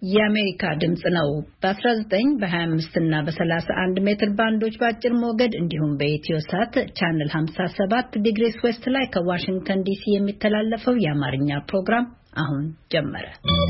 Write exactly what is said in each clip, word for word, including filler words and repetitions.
የአሜሪካ ድምጽ ነው። በ19 በ25 እና በ31 ሜትር ባንዶች ባጭር ሞገድ እንዲሁም በኢትዮ ሳት ቻናል ሃምሳ ሰባት ዲግሪስ ዌስት ላይ ከዋሽንግተን ዲሲ የሚተላለፈው የአማርኛ ፕሮግራም አሁን ጀመረ።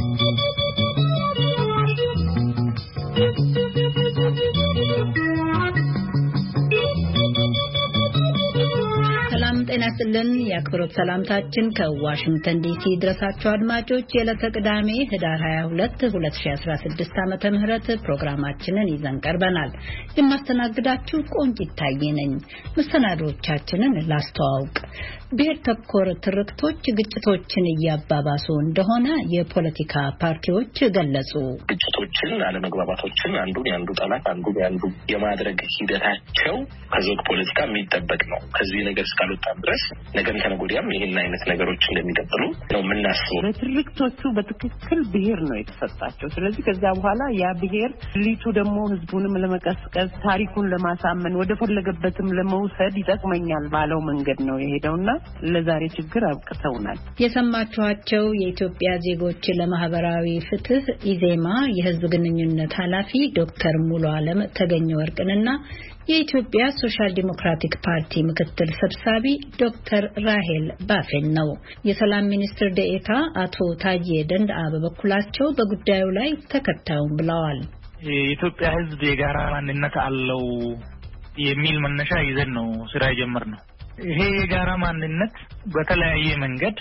ጤና ይስጥልን የአክብሮት ሰላምታችን ከዋሽንግተን ዲሲ ድረሳችሁ አድማጮች የዕለተ ቅዳሜ ህዳር ሃያ ሁለት ሁለት ሺህ አስራ ስድስት ዓመተ ምህረት ፕሮግራማችንን ይዘን ቀርበናል። የማስተናግዳችሁ ቆንጂት ታዬ ነኝ። መሰናዶቻችንን ላስተዋውቅ። ብሔር ተኮር ትርክቶች ግጭቶችን እያባባሱ እንደሆነ የፖለቲካ ፓርቲዎች ገለጹ። ግጭቶችን፣ አለመግባባቶችን አንዱን ያንዱ ጠላት አንዱን ያንዱ የማድረግ ሂደታቸው ከዘውግ ፖለቲካ የሚጠበቅ ነው። ከዚህ ነገር እስካልወጣ ድረስ ነገም ተነጎዲያም ይሄን አይነት ነገሮች እንደሚቀጥሉ ነው የምናስበው። በትርክቶቹ በትክክል ብሔር ነው የተሰጣቸው። ስለዚህ ከዛ በኋላ ያ ብሔር ሊቱ ደግሞ ህዝቡንም ለመቀስቀስ ታሪኩን ለማሳመን ወደ ፈለገበትም ለመውሰድ ይጠቅመኛል ባለው መንገድ ነው የሄደውና ለዛሬ ችግር አብቅተውናል። የሰማችኋቸው የኢትዮጵያ ዜጎች ለማህበራዊ ፍትህ ኢዜማ የህዝብ ግንኙነት ኃላፊ ዶክተር ሙሉ ዓለም ተገኘ ወርቅንና የኢትዮጵያ ሶሻል ዲሞክራቲክ ፓርቲ ምክትል ሰብሳቢ ዶክተር ራሄል ባፌን ነው። የሰላም ሚኒስትር ዴኤታ አቶ ታዬ ደንደአ በበኩላቸው በጉዳዩ ላይ ተከታዩን ብለዋል። የኢትዮጵያ ህዝብ የጋራ ማንነት አለው የሚል መነሻ ይዘን ነው ስራ የጀመርነው። ይሄ የጋራ ማንነት በተለያየ መንገድ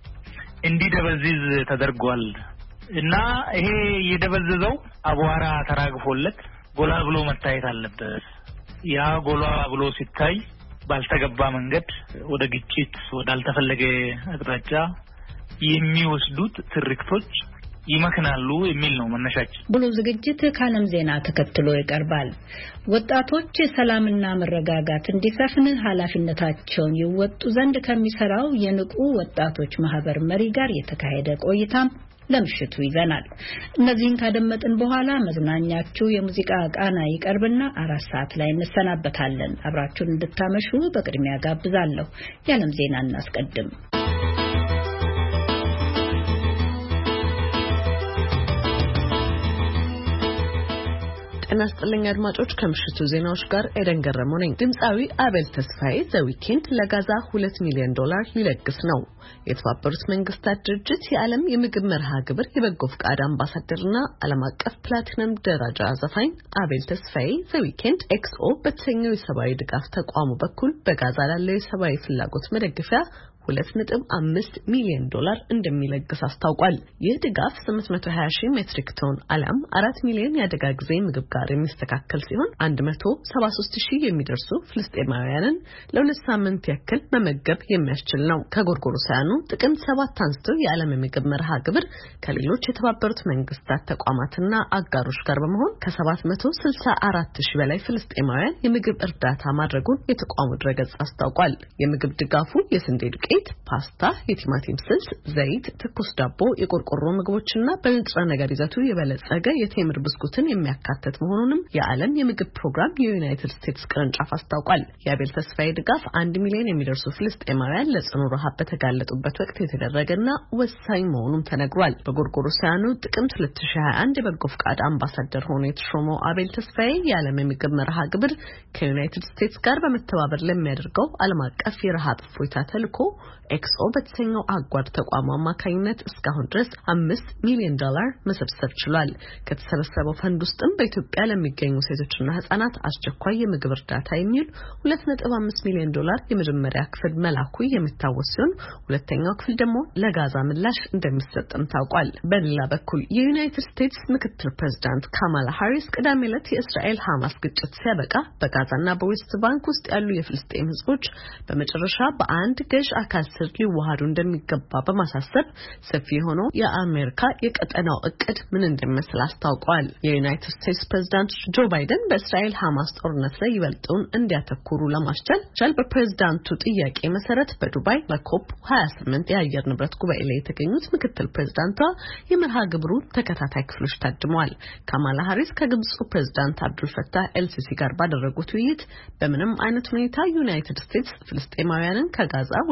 እንዲደበዝዝ ተደርጓል እና ይሄ የደበዘዘው አቧራ ተራግፎለት ጎላ ብሎ መታየት አለበት። ያ ጎላ ብሎ ሲታይ ባልተገባ መንገድ ወደ ግጭት ወዳልተፈለገ አቅጣጫ የሚወስዱት ትርክቶች ይመክናሉ የሚል ነው መነሻችን። ብሉ ዝግጅት ካለም ዜና ተከትሎ ይቀርባል። ወጣቶች ሰላምና መረጋጋት እንዲሰፍን ኃላፊነታቸውን ይወጡ ዘንድ ከሚሰራው የንቁ ወጣቶች ማህበር መሪ ጋር የተካሄደ ቆይታም ለምሽቱ ይዘናል። እነዚህን ካደመጥን በኋላ መዝናኛችሁ የሙዚቃ ቃና ይቀርብና አራት ሰዓት ላይ እንሰናበታለን። አብራችሁን እንድታመሹ በቅድሚያ ጋብዛለሁ። የዓለም ዜና እናስቀድም። እናስጥልኝ አድማጮች ከምሽቱ ዜናዎች ጋር ኤደን ገረመው ነኝ። ድምጻዊ አቤል ተስፋዬ ዘ ዊኬንድ ለጋዛ ሁለት ሚሊዮን ዶላር ሊለግስ ነው። የተባበሩት መንግስታት ድርጅት የዓለም የምግብ መርሃ ግብር የበጎ ፍቃድ አምባሳደርና ዓለም አቀፍ ፕላቲነም ደረጃ ዘፋኝ አቤል ተስፋዬ ዘ ዊኬንድ ኤክስኦ በተሰኘው የሰብአዊ ድጋፍ ተቋሙ በኩል በጋዛ ላለው የሰብአዊ ፍላጎት መደገፊያ ሁለት ነጥብ አምስት ሚሊዮን ዶላር እንደሚለግስ አስታውቋል። ይህ ድጋፍ ስምንት መቶ ሀያ ሺህ ሜትሪክ ቶን አለም አራት ሚሊዮን የአደጋ ጊዜ ምግብ ጋር የሚስተካከል ሲሆን አንድ መቶ ሰባ ሶስት ሺህ የሚደርሱ ፍልስጤማውያንን ለሁለት ሳምንት ያክል መመገብ የሚያስችል ነው። ከጎርጎሮሳውያኑ ጥቅምት ሰባት አንስቶ የዓለም የምግብ መርሃ ግብር ከሌሎች የተባበሩት መንግስታት ተቋማትና አጋሮች ጋር በመሆን ከሰባት መቶ ስልሳ አራት ሺህ በላይ ፍልስጤማውያን የምግብ እርዳታ ማድረጉን የተቋሙ ድረገጽ አስታውቋል። የምግብ ድጋፉ የስንዴ ዱቄት፣ ፓስታ፣ የቲማቲም ስልስ፣ ዘይት፣ ትኩስ ዳቦ፣ የቆርቆሮ ምግቦችና በንጥረ ነገር ይዘቱ የበለጸገ የቴምር ብስኩትን የሚያካትት መሆኑንም የዓለም የምግብ ፕሮግራም የዩናይትድ ስቴትስ ቅርንጫፍ አስታውቋል። የአቤል ተስፋዬ ድጋፍ አንድ ሚሊዮን የሚደርሱ ፍልስጤማውያን ለጽኑ ረሃብ በተጋለጡበት ወቅት የተደረገና ወሳኝ መሆኑም ተነግሯል። በጎርጎሮሳውያኑ ጥቅምት ሁለት ሺህ ሃያ አንድ የበጎ ፍቃድ አምባሳደር ሆኖ የተሾመው አቤል ተስፋዬ የዓለም የምግብ መርሃ ግብር ከዩናይትድ ስቴትስ ጋር በመተባበር ለሚያደርገው ዓለም አቀፍ የረሃብ እፎይታ ተልዕኮ ኤክስኦ በተሰኘው አጓድ ተቋም አማካኝነት እስካሁን ድረስ አምስት ሚሊዮን ዶላር መሰብሰብ ችሏል። ከተሰበሰበው ፈንድ ውስጥም በኢትዮጵያ ለሚገኙ ሴቶችና ህጻናት አስቸኳይ የምግብ እርዳታ የሚውል ሁለት ነጥብ አምስት ሚሊዮን ዶላር የመጀመሪያ ክፍል መላኩ የሚታወስ ሲሆን ሁለተኛው ክፍል ደግሞ ለጋዛ ምላሽ እንደሚሰጥም ታውቋል። በሌላ በኩል የዩናይትድ ስቴትስ ምክትል ፕሬዝዳንት ካማላ ሃሪስ ቅዳሜ ዕለት የእስራኤል ሐማስ ግጭት ሲያበቃ በጋዛና በዌስት ባንክ ውስጥ ያሉ የፍልስጤም ህዝቦች በመጨረሻ በአንድ ገዥ አካል ስር ሊዋሃዱ እንደሚገባ በማሳሰብ ሰፊ የሆነው የአሜሪካ የቀጠናው እቅድ ምን እንደሚመስል አስታውቀዋል። የዩናይትድ ስቴትስ ፕሬዝዳንት ጆ ባይደን በእስራኤል ሐማስ ጦርነት ላይ ይበልጡን እንዲያተኩሩ ለማስቻል ቻል በፕሬዝዳንቱ ጥያቄ መሰረት በዱባይ በኮፕ ሃያ ስምንት የአየር ንብረት ጉባኤ ላይ የተገኙት ምክትል ፕሬዝዳንቷ የመርሃ ግብሩ ተከታታይ ክፍሎች ታድመዋል። ካማላ ሃሪስ ከግብፁ ፕሬዝዳንት አብዱል ፈታህ ኤልሲሲ ጋር ባደረጉት ውይይት በምንም አይነት ሁኔታ ዩናይትድ ስቴትስ ፍልስጤማውያንን ከጋዛ ወይም ከዌስት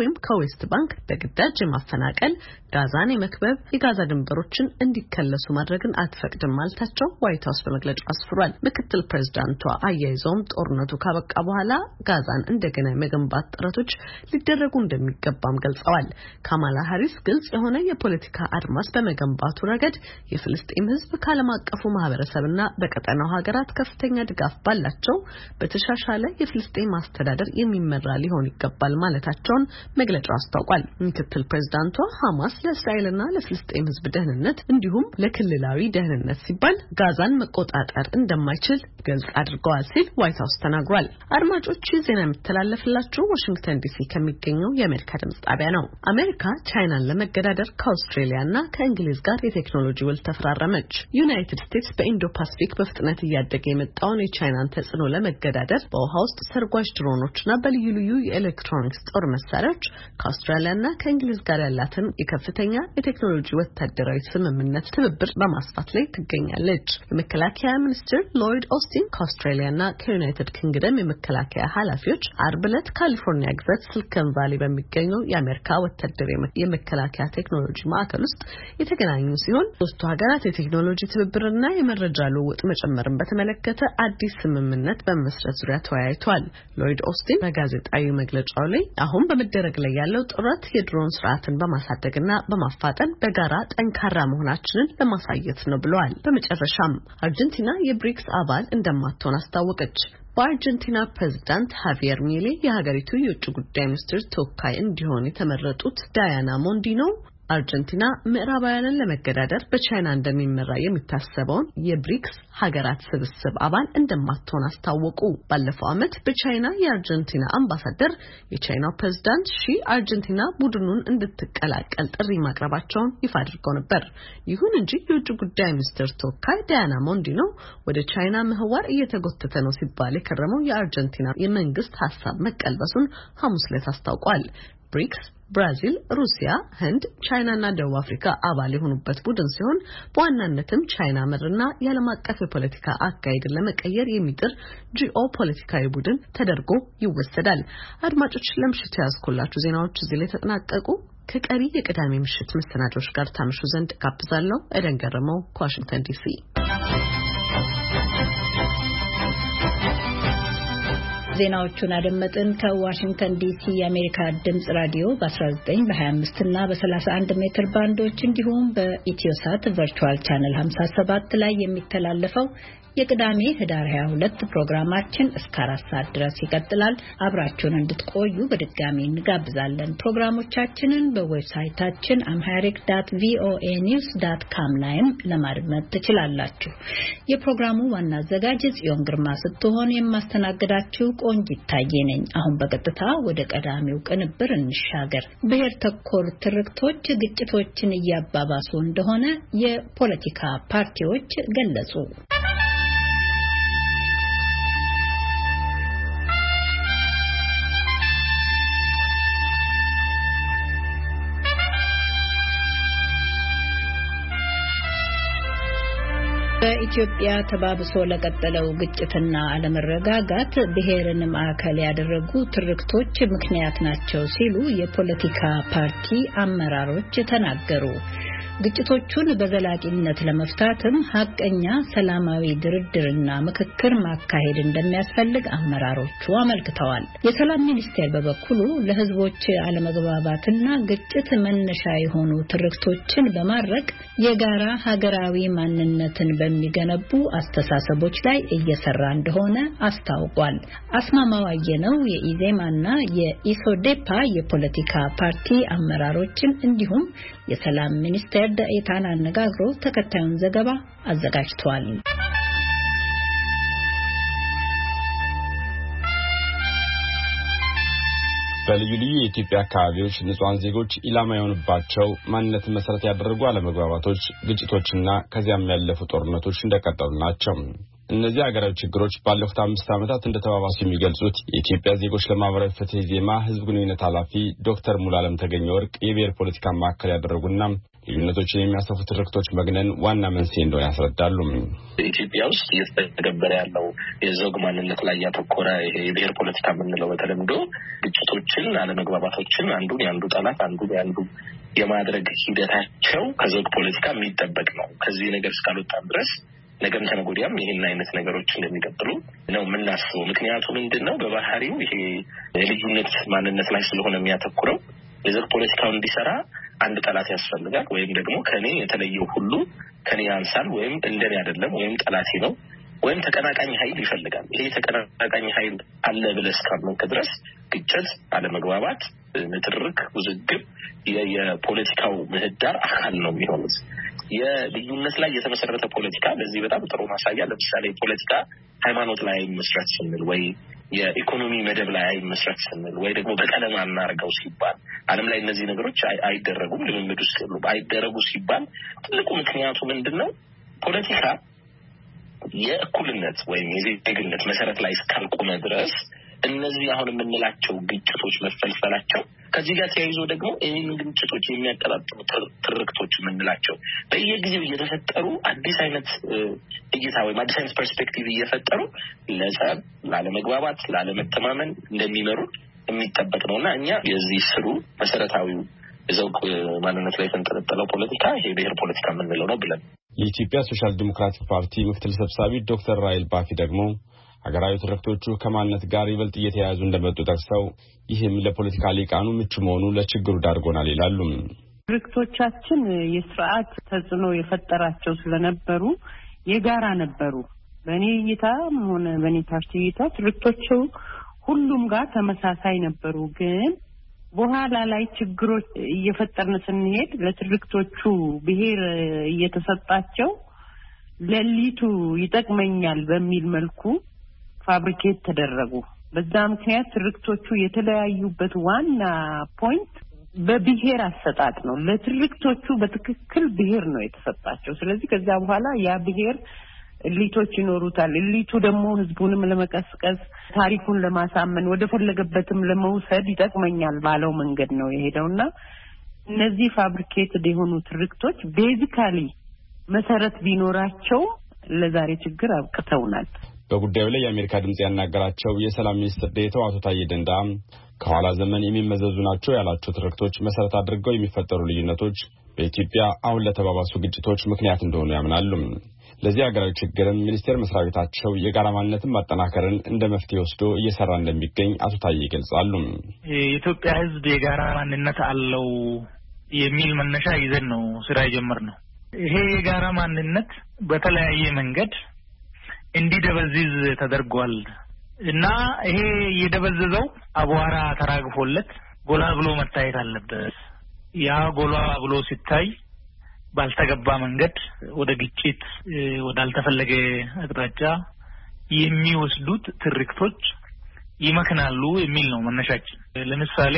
ዌስት ባንክ በግዳጅ ማፈናቀል፣ ጋዛን የመክበብ፣ የጋዛ ድንበሮችን እንዲከለሱ ማድረግን አትፈቅድም ማለታቸው ዋይት ሃውስ በመግለጫው አስፍሯል። ምክትል ፕሬዝዳንቷ አያይዘውም ጦርነቱ ካበቃ በኋላ ጋዛን እንደገና የመገንባት ጥረቶች ሊደረጉ እንደሚገባም ገልጸዋል። ካማላ ሃሪስ ግልጽ የሆነ የፖለቲካ አድማስ በመገንባቱ ረገድ የፍልስጤም ሕዝብ ከዓለም አቀፉ ማህበረሰብና በቀጠናው ሀገራት ከፍተኛ ድጋፍ ባላቸው በተሻሻለ የፍልስጤም አስተዳደር የሚመራ ሊሆን ይገባል ማለታቸውን መግለጫው አስታውቋል። ምክትል ፕሬዝዳንቷ ሐማስ ለእስራኤልና ለፍልስጤም ሕዝብ ደህንነት እንዲሁም ለክልላዊ ደህንነት ሲባል ጋዛን መቆጣጠር እንደማይችል ግልጽ አድርገዋል ሲል ዋይት ሃውስ ተናግሯል። አድማጮች ዜና የሚተላለፍላችሁ ዋሽንግተን ዲሲ ከሚገኘው የአሜሪካ ድምጽ ጣቢያ ነው። አሜሪካ ቻይናን ለመገዳደር ከአውስትራሊያና ከእንግሊዝ ጋር የቴክኖሎጂ ውል ተፈራረመች። ዩናይትድ ስቴትስ በኢንዶ ፓሲፊክ በፍጥነት እያደገ የመጣውን የቻይናን ተጽዕኖ ለመገዳደር በውሃ ውስጥ ሰርጓጅ ድሮኖችና በልዩ ልዩ የኤሌክትሮኒክስ ጦር መሳሪያዎች ከአውስትራሊያና ከእንግሊዝ ጋር ያላትን የከፍተኛ የቴክኖሎጂ ወታደራዊ ስምምነት ትብብር በማስፋት ላይ ትገኛለች። የመከላከያ ሚኒስትር ሎይድ ኦስቲን ከአውስትራሊያና ከዩናይትድ ኪንግደም የመከላከያ ኃላፊዎች አርብ ዕለት ካሊፎርኒያ ግዛት ሲሊከን ቫሊ በሚገኘው የአሜሪካ ወታደራዊ የመከላከያ ቴክኖሎጂ ማዕከል ውስጥ የተገናኙ ሲሆን ሶስቱ ሀገራት የቴክኖሎጂ ትብብርና የመረጃ ልውውጥ መጨመርን በተመለከተ አዲስ ስምምነት በመመስረት ዙሪያ ተወያይቷል። ሎይድ ኦስቲን በጋዜጣዊ መግለጫው ላይ አሁን በመደረግ ላይ ያለው ጥረት የድሮን ስርዓትን በማሳደግና በማፋጠን በጋራ ጠንካራ መሆናችንን ለማሳየት ነው ብለዋል። በመጨረሻም አርጀንቲና የብሪክስ አባል እንደማትሆን አስታወቀች። በአርጀንቲና ፕሬዝዳንት ሃቪየር ሚሌ የሀገሪቱ የውጭ ጉዳይ ሚኒስትር ተወካይ እንዲሆን የተመረጡት ዳያና ሞንዲኖ አርጀንቲና ምዕራባውያንን ለመገዳደር በቻይና እንደሚመራ የሚታሰበውን የብሪክስ ሀገራት ስብስብ አባል እንደማትሆን አስታወቁ። ባለፈው ዓመት በቻይና የአርጀንቲና አምባሳደር የቻይናው ፕሬዝዳንት ሺ አርጀንቲና ቡድኑን እንድትቀላቀል ጥሪ ማቅረባቸውን ይፋ አድርገው ነበር። ይሁን እንጂ የውጭ ጉዳይ ሚኒስትር ተወካይ ዳያና ሞንዲኖ ወደ ቻይና ምህዋር እየተጎተተ ነው ሲባል የከረመው የአርጀንቲና የመንግስት ሀሳብ መቀልበሱን ሐሙስ ዕለት አስታውቋል። ብሪክስ ብራዚል፣ ሩሲያ፣ ህንድ፣ ቻይናና ደቡብ አፍሪካ አባል የሆኑበት ቡድን ሲሆን በዋናነትም ቻይና መርና የዓለም አቀፍ የፖለቲካ አካሄድን ለመቀየር የሚጥር ጂኦ ፖለቲካዊ ቡድን ተደርጎ ይወሰዳል። አድማጮች ለምሽቱ ያዝኩላችሁ ዜናዎች እዚህ ላይ ተጠናቀቁ። ከቀሪ የቅዳሜ ምሽት መሰናዶች ጋር ታምሹ ዘንድ ጋብዛለሁ። ኤደን ገረመው ከዋሽንግተን ዲሲ። ዜናዎቹን አደመጥን። ከዋሽንግተን ዲሲ የአሜሪካ ድምጽ ራዲዮ በ19 በ25 እና በ31 ሜትር ባንዶች እንዲሁም በኢትዮሳት ቨርቹዋል ቻነል ሃምሳ ሰባት ላይ የሚተላለፈው የቅዳሜ ህዳር ሃያ ሁለት ፕሮግራማችን እስከ አራት ሰዓት ድረስ ይቀጥላል። አብራችሁን እንድትቆዩ በድጋሚ እንጋብዛለን። ፕሮግራሞቻችንን በዌብሳይታችን አምሃሪክ ዶት ቪኦኤ ኒውስ ዶት ኮም ላይም ለማድመጥ ትችላላችሁ። የፕሮግራሙ ዋና አዘጋጅ ጽዮን ግርማ ስትሆን የማስተናግዳችሁ ቆንጂት ታዬ ነኝ። አሁን በቀጥታ ወደ ቀዳሚው ቅንብር እንሻገር። ብሔር ተኮር ትርክቶች ግጭቶችን እያባባሱ እንደሆነ የፖለቲካ ፓርቲዎች ገለጹ። በኢትዮጵያ ተባብሶ ለቀጠለው ግጭትና አለመረጋጋት ብሔርን ማዕከል ያደረጉ ትርክቶች ምክንያት ናቸው ሲሉ የፖለቲካ ፓርቲ አመራሮች ተናገሩ። ግጭቶቹን በዘላቂነት ለመፍታትም ሀቀኛ ሰላማዊ ድርድርና ምክክር ማካሄድ እንደሚያስፈልግ አመራሮቹ አመልክተዋል። የሰላም ሚኒስቴር በበኩሉ ለሕዝቦች አለመግባባትና ግጭት መነሻ የሆኑ ትርክቶችን በማድረግ የጋራ ሀገራዊ ማንነትን በሚገነቡ አስተሳሰቦች ላይ እየሰራ እንደሆነ አስታውቋል። አስማማው አየነው የኢዜማና የኢሶዴፓ የፖለቲካ ፓርቲ አመራሮችን እንዲሁም የሰላም ሚኒስቴር ዳኤታን አነጋግሮ ተከታዩን ዘገባ አዘጋጅቷል። በልዩ ልዩ የኢትዮጵያ አካባቢዎች ንጹሃን ዜጎች ኢላማ የሆኑባቸው ማንነትን መሰረት ያደረጉ አለመግባባቶች፣ ግጭቶችና ከዚያም ያለፉ ጦርነቶች እንደቀጠሉ ናቸው። እነዚህ ሀገራዊ ችግሮች ባለፉት አምስት ዓመታት እንደተባባሱ የሚገልጹት የኢትዮጵያ ዜጎች ለማህበራዊ ፍትህ ዜማ ህዝብ ግንኙነት ኃላፊ ዶክተር ሙሉዓለም ተገኘ ወርቅ የብሔር ፖለቲካ ማዕከል ያደረጉና ልዩነቶችን የሚያሰፉ ትርክቶች መግነን ዋና መንስኤ እንደሆነ ያስረዳሉ። ኢትዮጵያ ውስጥ እየተገበረ ያለው የዘውግ ማንነት ላይ ያተኮረ ይሄ የብሔር ፖለቲካ የምንለው በተለምዶ ግጭቶችን፣ አለመግባባቶችን አንዱን የአንዱ ጠላት አንዱን የአንዱ የማድረግ ሂደታቸው ከዘውግ ፖለቲካ የሚጠበቅ ነው። ከዚህ ነገር እስካልወጣን ድረስ ነገም ተነጎዲያም ይሄን አይነት ነገሮች እንደሚቀጥሉ ነው የምናስበው። ምክንያቱ ምንድነው? በባህሪው ይሄ የልዩነት ማንነት ላይ ስለሆነ የሚያተኩረው የዘውግ ፖለቲካው እንዲሰራ አንድ ጠላት ያስፈልጋል፣ ወይም ደግሞ ከኔ የተለየው ሁሉ ከኔ ያንሳል፣ ወይም እንደኔ አይደለም፣ ወይም ጠላቴ ነው፣ ወይም ተቀናቃኝ ኃይል ይፈልጋል። ይሄ ተቀናቃኝ ኃይል አለ ብለህ እስካመንክ ድረስ ግጭት፣ አለመግባባት፣ ንትርክ፣ ውዝግብ የፖለቲካው ምህዳር አካል ነው የሚሆኑት። የልዩነት ላይ የተመሰረተ ፖለቲካ ለዚህ በጣም ጥሩ ማሳያ ለምሳሌ ፖለቲካ ሃይማኖት ላይ መስራት ስንል ወይ የኢኮኖሚ መደብ ላይ መስራት ስንል ወይ ደግሞ በቀለም አናርገው ሲባል ዓለም ላይ እነዚህ ነገሮች አይደረጉም። ልምምድ ውስጥ ሁሉ አይደረጉ ሲባል ትልቁ ምክንያቱ ምንድነው? ፖለቲካ የእኩልነት ወይም የዜግነት መሰረት ላይ እስካልቆመ ድረስ እነዚህ አሁን የምንላቸው ግጭቶች መፈልፈላቸው ከዚህ ጋር ተያይዞ ደግሞ እነዚህ ግጭቶች የሚያቀጣጥሉ ትርክቶች የምንላቸው በየጊዜው እየተፈጠሩ አዲስ አይነት እይታ ወይም አዲስ አይነት ፐርስፔክቲቭ እየፈጠሩ ለጸብ፣ ላለመግባባት፣ ላለመተማመን እንደሚመሩ የሚጠበቅ ነውና እኛ የዚህ ስሩ መሰረታዊው የዘውግ ማንነት ላይ የተንጠለጠለው ፖለቲካ ይሄ ብሔር ፖለቲካ የምንለው ነው ብለን የኢትዮጵያ ሶሻል ዲሞክራቲክ ፓርቲ ምክትል ሰብሳቢ ዶክተር ራይል ባፊ ደግሞ ሀገራዊ ትርክቶቹ ከማንነት ጋር ይበልጥ እየተያያዙ እንደመጡ ጠቅሰው ይህም ለፖለቲካ ሊቃኑ ምቹ መሆኑ ለችግሩ ዳርጎናል ይላሉ። ትርክቶቻችን የስርዓት ተጽዕኖ የፈጠራቸው ስለነበሩ የጋራ ነበሩ። በእኔ እይታ ሆነ በእኔ ፓርቲ እይታ ትርክቶቹ ሁሉም ጋር ተመሳሳይ ነበሩ። ግን በኋላ ላይ ችግሮች እየፈጠርን ስንሄድ ለትርክቶቹ ብሔር እየተሰጣቸው ለሊቱ ይጠቅመኛል በሚል መልኩ ፋብሪኬት ተደረጉ። በዛ ምክንያት ትርክቶቹ የተለያዩበት ዋና ፖይንት በብሔር አሰጣጥ ነው። ለትርክቶቹ በትክክል ብሔር ነው የተሰጣቸው። ስለዚህ ከዛ በኋላ ያ ብሔር እሊቶች ይኖሩታል። እሊቱ ደግሞ ህዝቡንም ለመቀስቀስ ታሪኩን ለማሳመን ወደ ፈለገበትም ለመውሰድ ይጠቅመኛል ባለው መንገድ ነው የሄደውና እነዚህ ፋብሪኬትድ የሆኑ ትርክቶች ቤዚካሊ መሰረት ቢኖራቸው ለዛሬ ችግር አብቅተውናል። በጉዳዩ ላይ የአሜሪካ ድምጽ ያናገራቸው የሰላም ሚኒስትር ዴኤታው አቶ ታዬ ደንዳ ከኋላ ዘመን የሚመዘዙ ናቸው ያላቸው ትርክቶች መሰረት አድርገው የሚፈጠሩ ልዩነቶች በኢትዮጵያ አሁን ለተባባሱ ግጭቶች ምክንያት እንደሆኑ ያምናሉ። ለዚህ ሀገራዊ ችግርም ሚኒስቴር መስሪያ ቤታቸው የጋራ ማንነትን ማጠናከርን እንደ መፍትሄ ወስዶ እየሰራ እንደሚገኝ አቶ ታዬ ይገልጻሉ። የኢትዮጵያ ሕዝብ የጋራ ማንነት አለው የሚል መነሻ ይዘን ነው ስራ የጀመርነው። ይሄ የጋራ ማንነት በተለያየ መንገድ እንዲደበዝዝ ተደርጓል እና ይሄ የደበዘዘው አቧራ ተራግፎለት ጎላ ብሎ መታየት አለበት። ያ ጎላ ብሎ ሲታይ ባልተገባ መንገድ ወደ ግጭት ወደ አልተፈለገ አቅጣጫ የሚወስዱት ትርክቶች ይመክናሉ የሚል ነው መነሻችን። ለምሳሌ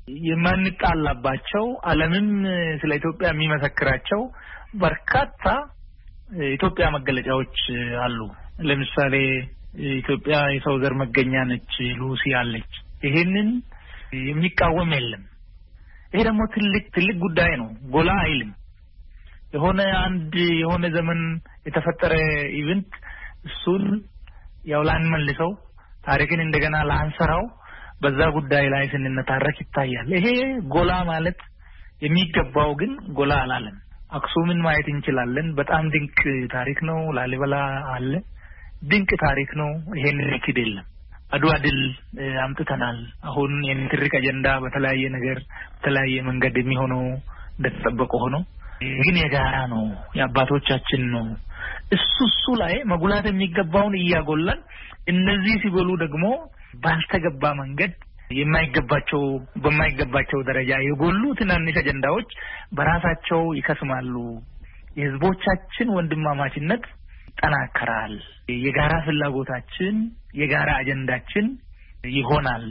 የማንጣላባቸው ዓለምም ስለ ኢትዮጵያ የሚመሰክራቸው በርካታ ኢትዮጵያ መገለጫዎች አሉ። ለምሳሌ ኢትዮጵያ የሰው ዘር መገኛ ነች፣ ሉሲ አለች። ይሄንን የሚቃወም የለም። ይሄ ደግሞ ትልቅ ትልቅ ጉዳይ ነው። ጎላ አይልም። የሆነ አንድ የሆነ ዘመን የተፈጠረ ኢቨንት እሱን ያው ላንመልሰው ታሪክን እንደገና ላንሰራው በዛ ጉዳይ ላይ ስንነታረክ ይታያል። ይሄ ጎላ ማለት የሚገባው ግን ጎላ አላለም። አክሱምን ማየት እንችላለን። በጣም ድንቅ ታሪክ ነው። ላሊበላ አለ፣ ድንቅ ታሪክ ነው። ይሄን ሪክድ የለም። አድዋ ድል አምጥተናል። አሁን የንትርክ አጀንዳ በተለያየ ነገር በተለያየ መንገድ የሚሆነው እንደተጠበቀ ሆኖ ግን የጋራ ነው፣ የአባቶቻችን ነው። እሱ እሱ ላይ መጉላት የሚገባውን እያጎላን እነዚህ ሲጎሉ ደግሞ ባልተገባ መንገድ የማይገባቸው በማይገባቸው ደረጃ የጎሉ ትናንሽ አጀንዳዎች በራሳቸው ይከስማሉ። የህዝቦቻችን ወንድማማችነት ይጠናከራል። የጋራ ፍላጎታችን የጋራ አጀንዳችን ይሆናል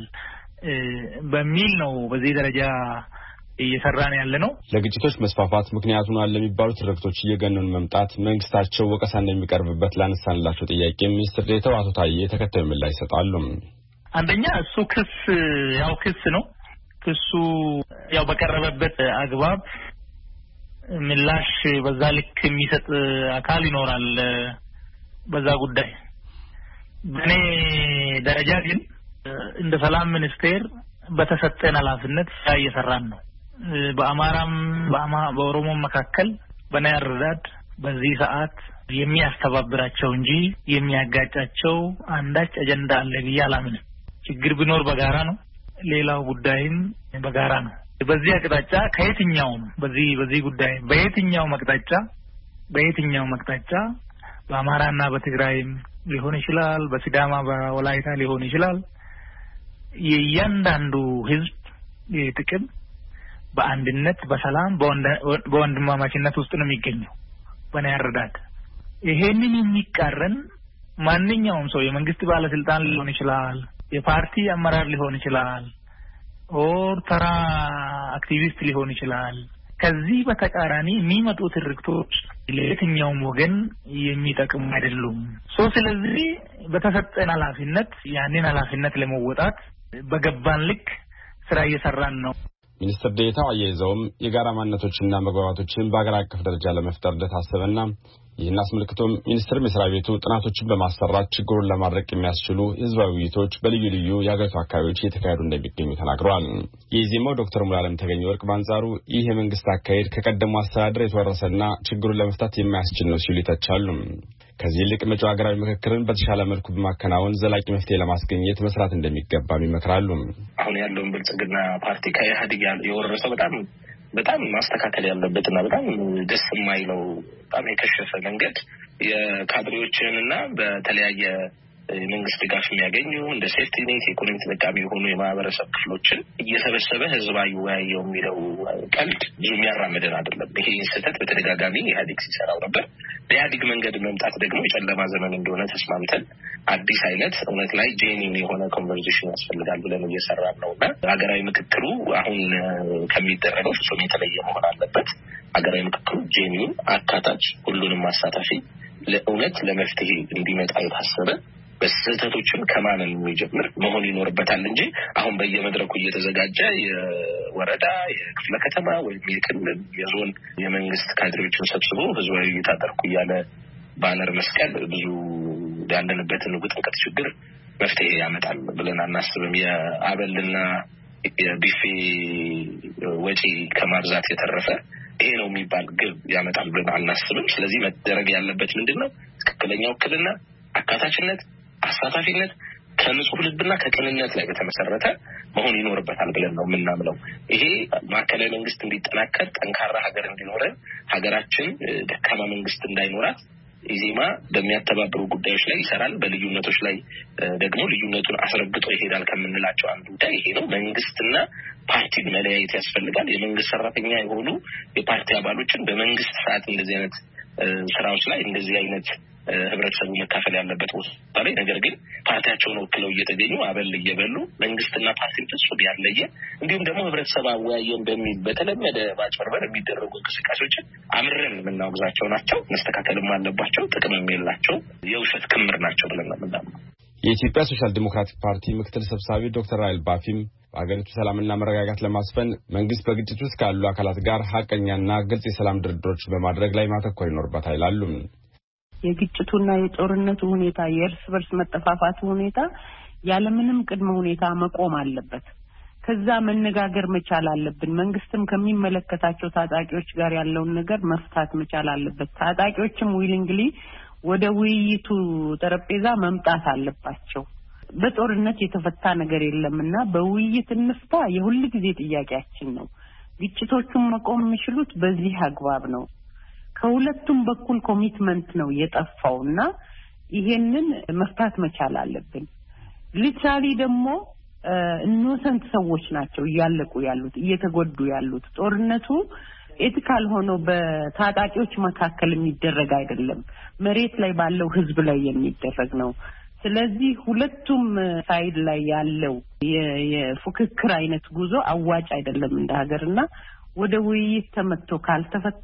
በሚል ነው በዚህ ደረጃ እየሰራን ያለ ነው። ለግጭቶች መስፋፋት ምክንያቱን አለ የሚባሉ ትርክቶች እየገነኑ መምጣት መንግስታቸው ወቀሳ እንደሚቀርብበት ላነሳንላቸው ጥያቄ ሚኒስትር ዴኤታው አቶ ታዬ ተከታዩ ምላሽ ይሰጣሉ። አንደኛ እሱ ክስ ያው ክስ ነው። ክሱ ያው በቀረበበት አግባብ ምላሽ በዛ ልክ የሚሰጥ አካል ይኖራል በዛ ጉዳይ። በኔ ደረጃ ግን እንደ ሰላም ሚኒስቴር በተሰጠን ኃላፊነት እየሰራን ነው። በአማራም በአማ በኦሮሞ መካከል በናይረዳድ በዚህ ሰዓት የሚያስተባብራቸው እንጂ የሚያጋጫቸው አንዳች አጀንዳ አለ ብዬ አላምንም። ችግር ቢኖር በጋራ ነው፣ ሌላው ጉዳይም በጋራ ነው። በዚህ አቅጣጫ ከየትኛውም በዚህ በዚህ ጉዳይ በየትኛው መቅጣጫ በየትኛው መቅጣጫ በአማራና በትግራይም ሊሆን ይችላል፣ በሲዳማ በወላይታ ሊሆን ይችላል። የእያንዳንዱ ህዝብ ጥቅም በአንድነት በሰላም በወንድማማችነት ውስጥ ነው የሚገኘው በናይረዳድ። ይሄንን የሚቃረን ማንኛውም ሰው የመንግስት ባለስልጣን ሊሆን ይችላል፣ የፓርቲ አመራር ሊሆን ይችላል፣ ኦር ተራ አክቲቪስት ሊሆን ይችላል። ከዚህ በተቃራኒ የሚመጡ ትርክቶች ለየትኛውም ወገን የሚጠቅሙ አይደሉም። ሶ ስለዚህ በተሰጠን ኃላፊነት ያንን ኃላፊነት ለመወጣት በገባን ልክ ስራ እየሰራን ነው። ሚኒስትር ዴኤታው አያይዘውም የጋራ ማንነቶችና መግባባቶችን በአገር አቀፍ ደረጃ ለመፍጠር እንደታሰበና ይህን አስመልክቶም ሚኒስትር መስሪያ ቤቱ ጥናቶችን በማሰራት ችግሩን ለማድረቅ የሚያስችሉ ህዝባዊ ውይይቶች በልዩ ልዩ የአገሪቱ አካባቢዎች እየተካሄዱ እንደሚገኙ ተናግረዋል። የኢዜማው ዶክተር ሙሉዓለም ተገኘ ወርቅ በአንጻሩ ይህ የመንግስት አካሄድ ከቀደሙ አስተዳደር የተወረሰና ችግሩን ለመፍታት የማያስችል ነው ሲሉ ይተቻሉ። ከዚህ ይልቅ መጪው ሀገራዊ ምክክርን በተሻለ መልኩ በማከናወን ዘላቂ መፍትሄ ለማስገኘት መስራት እንደሚገባም ይመክራሉ። አሁን ያለውን ብልጽግና ፓርቲ ከኢህአዴግ የወረሰው በጣም በጣም ማስተካከል ያለበትና በጣም ደስ የማይለው በጣም የከሸፈ መንገድ የካድሬዎችንና በተለያየ መንግስት ድጋፍ የሚያገኙ እንደ ሴፍቲ ኔት ኢኮኖሚ ተጠቃሚ የሆኑ የማህበረሰብ ክፍሎችን እየሰበሰበ ህዝብ አይወያየው የሚለው ቀልድ የሚያራምደን አይደለም። ይሄ ስህተት በተደጋጋሚ ኢህአዴግ ሲሰራው ነበር። በኢህአዴግ መንገድ መምጣት ደግሞ የጨለማ ዘመን እንደሆነ ተስማምተን አዲስ አይነት እውነት ላይ ጄኒን የሆነ ኮንቨርሴሽን ያስፈልጋል ብለን እየሰራን ነውና ሀገራዊ ምክክሩ አሁን ከሚደረገው ፍጹም የተለየ መሆን አለበት። ሀገራዊ ምክክሩ ጄኒን አካታች፣ ሁሉንም አሳታፊ ለእውነት ለመፍትሄ እንዲመጣ የታሰበ በስህተቶችን ከማመን የሚጀምር መሆን ይኖርበታል እንጂ አሁን በየመድረኩ እየተዘጋጀ የወረዳ የክፍለ ከተማ ወይም የክልል የዞን የመንግስት ካድሬዎችን ሰብስቦ ህዝባዊ ውይይት አደረኩ እያለ ባነር መስቀል ብዙ ያለንበትን ውጥንቅጥ ችግር መፍትሄ ያመጣል ብለን አናስብም። የአበልና የቢፌ ወጪ ከማብዛት የተረፈ ይሄ ነው የሚባል ግብ ያመጣል ብለን አናስብም። ስለዚህ መደረግ ያለበት ምንድነው? ትክክለኛ ውክልና፣ አካታችነት፣ አሳታፊነት ከንጹህ ልብና ከቅንነት ላይ በተመሰረተ መሆን ይኖርበታል ብለን ነው የምናምነው። ይሄ ማዕከላዊ መንግስት እንዲጠናከር፣ ጠንካራ ሀገር እንዲኖረን፣ ሀገራችን ደካማ መንግስት እንዳይኖራት ኢዜማ በሚያተባብሩ ጉዳዮች ላይ ይሰራል። በልዩነቶች ላይ ደግሞ ልዩነቱን አስረግጦ ይሄዳል ከምንላቸው አንዱ ጉዳይ ይሄ ነው። መንግስትና ፓርቲ መለያየት ያስፈልጋል። የመንግስት ሰራተኛ የሆኑ የፓርቲ አባሎችን በመንግስት ሰዓት እንደዚህ አይነት ስራዎች ላይ እንደዚህ አይነት ህብረተሰቡ መካፈል ያለበት ቦታ ላይ ነገር ግን ፓርቲያቸውን ወክለው እየተገኙ አበል እየበሉ መንግስትና ፓርቲን ፍጹም ያለየ እንዲሁም ደግሞ ህብረተሰብ አወያየን በሚል በተለመደ ማጭበርበር የሚደረጉ እንቅስቃሴዎችን አምረን የምናወግዛቸው ናቸው። መስተካከልም አለባቸው። ጥቅምም የላቸው የውሸት ክምር ናቸው ብለን ነው የምናምነው። የኢትዮጵያ ሶሻል ዲሞክራቲክ ፓርቲ ምክትል ሰብሳቢ ዶክተር ራይል ባፊም በአገሪቱ ሰላምና መረጋጋት ለማስፈን መንግስት በግጭት ውስጥ ካሉ አካላት ጋር ሀቀኛና ግልጽ የሰላም ድርድሮች በማድረግ ላይ ማተኮር ይኖርበታል ይላሉ። የግጭቱና የጦርነቱ ሁኔታ የእርስ በርስ መጠፋፋቱ ሁኔታ ያለምንም ቅድመ ሁኔታ መቆም አለበት። ከዛ መነጋገር መቻል አለብን። መንግስትም ከሚመለከታቸው ታጣቂዎች ጋር ያለውን ነገር መፍታት መቻል አለበት። ታጣቂዎችም ዊሊንግሊ ወደ ውይይቱ ጠረጴዛ መምጣት አለባቸው። በጦርነት የተፈታ ነገር የለምና በውይይት እንፍታ የሁሉ ጊዜ ጥያቄያችን ነው። ግጭቶቹን መቆም የሚችሉት በዚህ አግባብ ነው። ከሁለቱም በኩል ኮሚትመንት ነው የጠፋውና ይሄንን መፍታት መቻል አለብን። ሊትራሊ ደግሞ ኢኖሰንት ሰዎች ናቸው እያለቁ ያሉት እየተጎዱ ያሉት። ጦርነቱ ኤቲካል ሆኖ በታጣቂዎች መካከል የሚደረግ አይደለም፣ መሬት ላይ ባለው ህዝብ ላይ የሚደረግ ነው። ስለዚህ ሁለቱም ሳይድ ላይ ያለው የፉክክር አይነት ጉዞ አዋጭ አይደለም እንደ ሀገርና ወደ ውይይት ተመጥቶ ካልተፈታ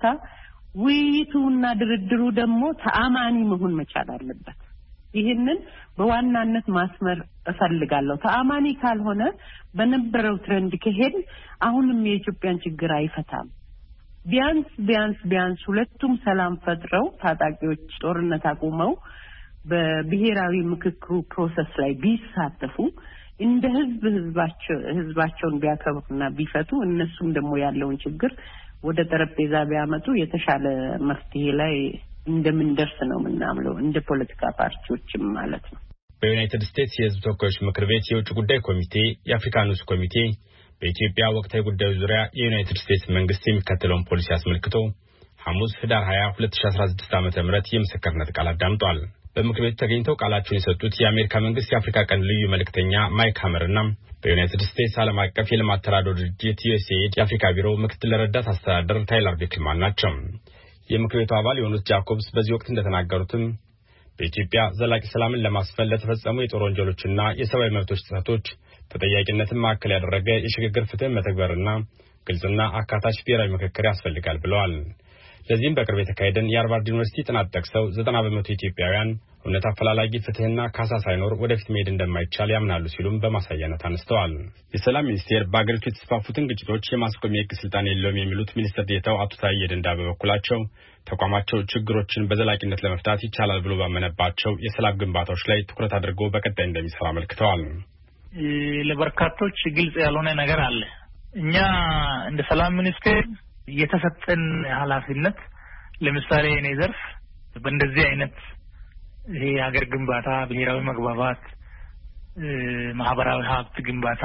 ውይይቱና ድርድሩ ደግሞ ተአማኒ መሆን መቻል አለበት። ይሄንን በዋናነት ማስመር እፈልጋለሁ። ተአማኒ ካልሆነ በነበረው ትሬንድ ከሄድ አሁንም የኢትዮጵያን ችግር አይፈታም። ቢያንስ ቢያንስ ቢያንስ ሁለቱም ሰላም ፈጥረው ታጣቂዎች ጦርነት አቁመው በብሔራዊ ምክክሩ ፕሮሰስ ላይ ቢሳተፉ እንደ ህዝብ ህዝባቸው ህዝባቸውን ቢያከብሩና ቢፈቱ እነሱም ደግሞ ያለውን ችግር ወደ ጠረጴዛ ቢያመጡ የተሻለ መፍትሄ ላይ እንደምንደርስ ነው ምናምለው እንደ ፖለቲካ ፓርቲዎችም ማለት ነው። በዩናይትድ ስቴትስ የህዝብ ተወካዮች ምክር ቤት የውጭ ጉዳይ ኮሚቴ የአፍሪካ ንዑስ ኮሚቴ በኢትዮጵያ ወቅታዊ ጉዳዮች ዙሪያ የዩናይትድ ስቴትስ መንግስት የሚከተለውን ፖሊሲ አስመልክቶ ሐሙስ ህዳር ሃያ ሁለት ሺህ አስራ ስድስት ዓመተ ምህረት የምስክርነት ቃል አዳምጧል። በምክር ቤቱ ተገኝተው ቃላቸውን የሰጡት የአሜሪካ መንግስት የአፍሪካ ቀንድ ልዩ መልእክተኛ ማይክ ሀመርና በዩናይትድ ስቴትስ ዓለም አቀፍ የልማት ተራድኦ ድርጅት ዩኤስኤይድ የአፍሪካ ቢሮ ምክትል ረዳት አስተዳዳሪ ታይለር ቢክልማን ናቸው። የምክር ቤቱ አባል የሆኑት ጃኮብስ በዚህ ወቅት እንደተናገሩትም በኢትዮጵያ ዘላቂ ሰላምን ለማስፈን ለተፈጸሙ የጦር ወንጀሎችና የሰብአዊ መብቶች ጥሰቶች ተጠያቂነትን ማዕከል ያደረገ የሽግግር ፍትህ መተግበርና ግልጽና አካታች ብሔራዊ ምክክር ያስፈልጋል ብለዋል። ለዚህም በቅርብ የተካሄደን የሃርቫርድ ዩኒቨርሲቲ ጥናት ጠቅሰው ዘጠና በመቶ ኢትዮጵያውያን እውነት አፈላላጊ ፍትህና ካሳ ሳይኖር ወደፊት መሄድ እንደማይቻል ያምናሉ ሲሉም በማሳያነት አነስተዋል። የሰላም ሚኒስቴር በአገሪቱ የተስፋፉትን ግጭቶች የማስቆም የህግ ስልጣን የለውም የሚሉት ሚኒስትር ዴኤታው አቶ ታዬ ደንዳ በበኩላቸው ተቋማቸው ችግሮችን በዘላቂነት ለመፍታት ይቻላል ብሎ ባመነባቸው የሰላም ግንባታዎች ላይ ትኩረት አድርጎ በቀጣይ እንደሚሰራ አመልክተዋል። ለበርካቶች ግልጽ ያልሆነ ነገር አለ። እኛ እንደ ሰላም ሚኒስቴር የተሰጠን ኃላፊነት ለምሳሌ እኔ ዘርፍ በእንደዚህ አይነት ይሄ ሀገር ግንባታ፣ ብሔራዊ መግባባት፣ ማህበራዊ ሀብት ግንባታ፣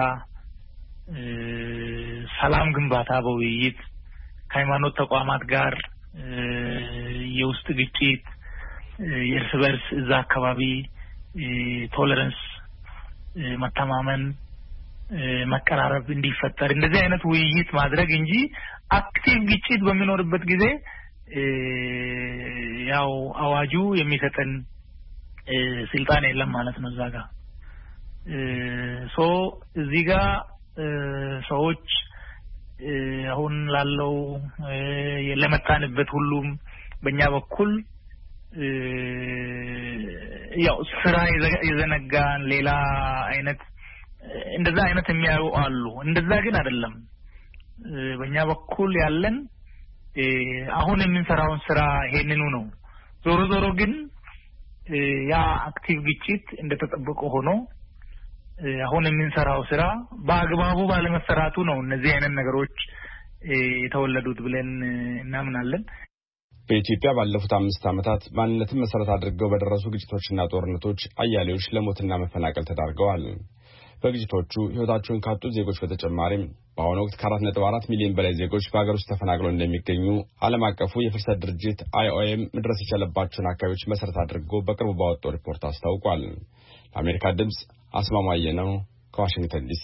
ሰላም ግንባታ በውይይት ከሃይማኖት ተቋማት ጋር የውስጥ ግጭት፣ የእርስ በርስ እዛ አካባቢ ቶለረንስ፣ መተማመን፣ መቀራረብ እንዲፈጠር እንደዚህ አይነት ውይይት ማድረግ እንጂ አክቲቭ ግጭት በሚኖርበት ጊዜ ያው አዋጁ የሚሰጠን ስልጣን የለም ማለት ነው። እዛ ጋር ሶ እዚህ ጋር ሰዎች አሁን ላለው ለመጣንበት ሁሉም በእኛ በኩል ያው ስራ የዘነጋን ሌላ አይነት እንደዛ አይነት የሚያዩ አሉ። እንደዛ ግን አይደለም። በእኛ በኩል ያለን አሁን የምንሰራውን ስራ ይሄንኑ ነው። ዞሮ ዞሮ ግን ያ አክቲቭ ግጭት እንደተጠበቀ ሆኖ አሁን የምንሰራው ስራ በአግባቡ ባለመሰራቱ ነው እነዚህ አይነት ነገሮች የተወለዱት ብለን እናምናለን። በኢትዮጵያ ባለፉት አምስት ዓመታት ማንነትን መሰረት አድርገው በደረሱ ግጭቶችና ጦርነቶች አያሌዎች ለሞትና መፈናቀል ተዳርገዋል። በግጭቶቹ ህይወታቸውን ካጡ ዜጎች በተጨማሪም በአሁኑ ወቅት ከአራት ነጥብ አራት ሚሊዮን በላይ ዜጎች በአገር ውስጥ ተፈናቅለው እንደሚገኙ ዓለም አቀፉ የፍልሰት ድርጅት አይኦኤም መድረስ የቻለባቸውን አካባቢዎች መሰረት አድርጎ በቅርቡ ባወጣው ሪፖርት አስታውቋል። ለአሜሪካ ድምጽ አስማማየ ነው ከዋሽንግተን ዲሲ።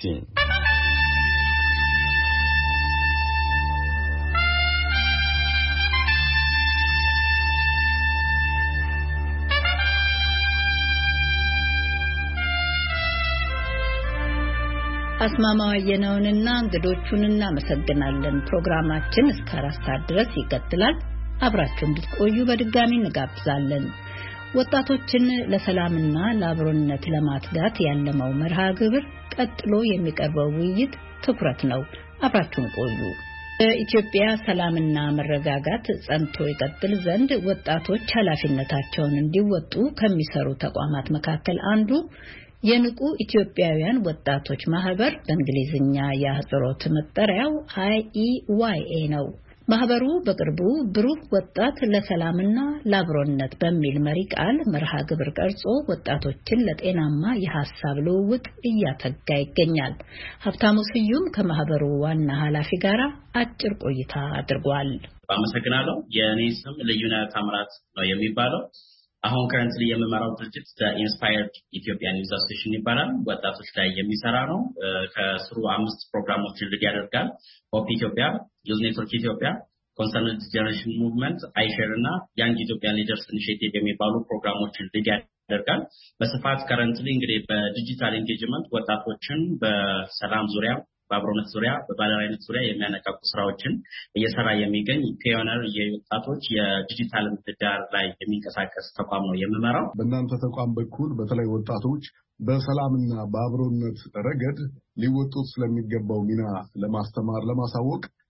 አስማማው አየነውንና እንግዶቹን እናመሰግናለን። ፕሮግራማችን እስከ አራት ሰዓት ድረስ ይቀጥላል። አብራችሁን እንድትቆዩ በድጋሚ እንጋብዛለን። ወጣቶችን ለሰላምና ለአብሮነት ለማትጋት ያለመው መርሃ ግብር ቀጥሎ የሚቀርበው ውይይት ትኩረት ነው። አብራችሁን ቆዩ። በኢትዮጵያ ሰላምና መረጋጋት ጸንቶ ይቀጥል ዘንድ ወጣቶች ኃላፊነታቸውን እንዲወጡ ከሚሰሩ ተቋማት መካከል አንዱ የንቁ ኢትዮጵያውያን ወጣቶች ማህበር በእንግሊዝኛ የአህጽሮት መጠሪያው አይ ኢ ዋይ ኤ ነው። ማህበሩ በቅርቡ ብሩህ ወጣት ለሰላምና ለአብሮነት በሚል መሪ ቃል መርሃ ግብር ቀርጾ ወጣቶችን ለጤናማ የሐሳብ ልውውጥ እያተጋ ይገኛል። ሀብታሙ ስዩም ከማህበሩ ዋና ኃላፊ ጋር አጭር ቆይታ አድርጓል። አመሰግናለሁ። የኔ ስም ልዩነት ታምራት ነው የሚባለው። አሁን ከረንትሊ የምመራው ድርጅት ኢንስፓየርድ ኢትዮጵያን ዩዝ አሶሲዬሽን ይባላል። ወጣቶች ላይ የሚሰራ ነው። ከስሩ አምስት ፕሮግራሞችን ልድ ያደርጋል። ሆፕ ኢትዮጵያ፣ ዩዝ ኔትወርክ ኢትዮጵያ፣ ኮንሰርንድ ጀነሬሽን ሙቭመንት፣ አይሼር እና ያንግ ኢትዮጵያ ሊደርስ ኢኒሺዬቲቭ የሚባሉ ፕሮግራሞችን ልድ ያደርጋል። በስፋት ከረንትሊ እንግዲህ በዲጂታል ኢንጌጅመንት ወጣቶችን በሰላም ዙሪያ፣ በአብሮነት ዙሪያ፣ በባለራዕይነት ዙሪያ የሚያነቃቁ ስራዎችን እየሰራ የሚገኝ ፒዮነር የወጣቶች የዲጂታል ምህዳር ላይ የሚንቀሳቀስ ተቋም ነው የምመራው። በእናንተ ተቋም በኩል በተለይ ወጣቶች በሰላምና በአብሮነት ረገድ ሊወጡት ስለሚገባው ሚና ለማስተማር ለማሳወቅ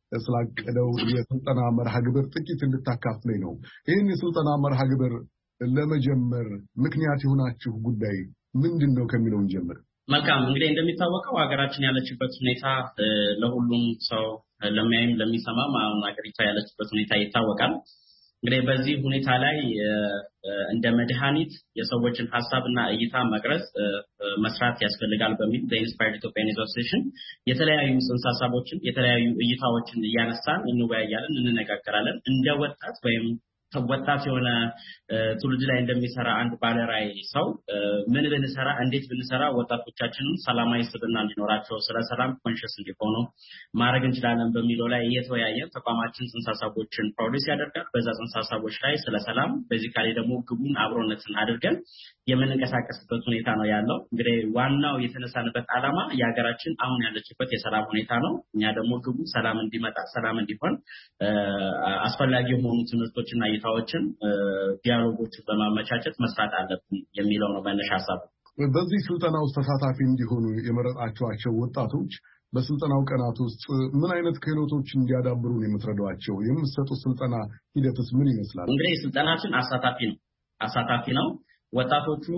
ስላቀደው የስልጠና መርሃ ግብር ጥቂት እንድታካፍለኝ ነው። ይህን የስልጠና መርሃ ግብር ለመጀመር ምክንያት የሆናችሁ ጉዳይ ምንድን ነው ከሚለውን ጀምር። መልካም እንግዲህ እንደሚታወቀው ሀገራችን ያለችበት ሁኔታ ለሁሉም ሰው ለማይም ለሚሰማም አሁን ሀገሪቷ ያለችበት ሁኔታ ይታወቃል። እንግዲህ በዚህ ሁኔታ ላይ እንደ መድኃኒት የሰዎችን ሐሳብና እይታ መቅረጽ መስራት ያስፈልጋል በሚል በኢንስፓየርድ ኢትዮጵያን አሶሲዬሽን የተለያዩ ጽንሰ ሐሳቦችን የተለያዩ እይታዎችን እያነሳን እንወያያለን፣ እንነጋገራለን። እንደ ወጣት ወይም ወጣት የሆነ ትውልድ ላይ እንደሚሰራ አንድ ባለራዕይ ሰው ምን ብንሰራ እንዴት ብንሰራ ወጣቶቻችንን ሰላማዊ ስብዕና እንዲኖራቸው ስለ ሰላም ኮንሺየስ እንዲሆኑ ማድረግ እንችላለን በሚለው ላይ እየተወያየን ተቋማችን ጽንሰ ሐሳቦችን ፕሮዲዩስ ያደርጋል። በዛ ጽንሰ ሐሳቦች ላይ ስለ ሰላም ቤዚካሊ ደግሞ ግቡን አብሮነትን አድርገን የምንንቀሳቀስበት ሁኔታ ነው ያለው። እንግዲህ ዋናው የተነሳንበት ዓላማ የሀገራችን አሁን ያለችበት የሰላም ሁኔታ ነው። እኛ ደግሞ ግቡ ሰላም እንዲመጣ ሰላም እንዲሆን አስፈላጊ የሆኑ ትምህርቶችና እይታዎችን ዲያሎጎችን በማመቻቸት መስራት አለብን የሚለው ነው መነሻ ሐሳቡ። በዚህ ስልጠና ውስጥ ተሳታፊ እንዲሆኑ የመረጣቸዋቸው ወጣቶች በስልጠናው ቀናት ውስጥ ምን አይነት ክህሎቶች እንዲያዳብሩ ነው የምትረዷቸው? የምትሰጡት ስልጠና ሂደትስ ምን ይመስላል? እንግዲህ ስልጠናችን አሳታፊ ነው አሳታፊ ነው። ወጣቶቹ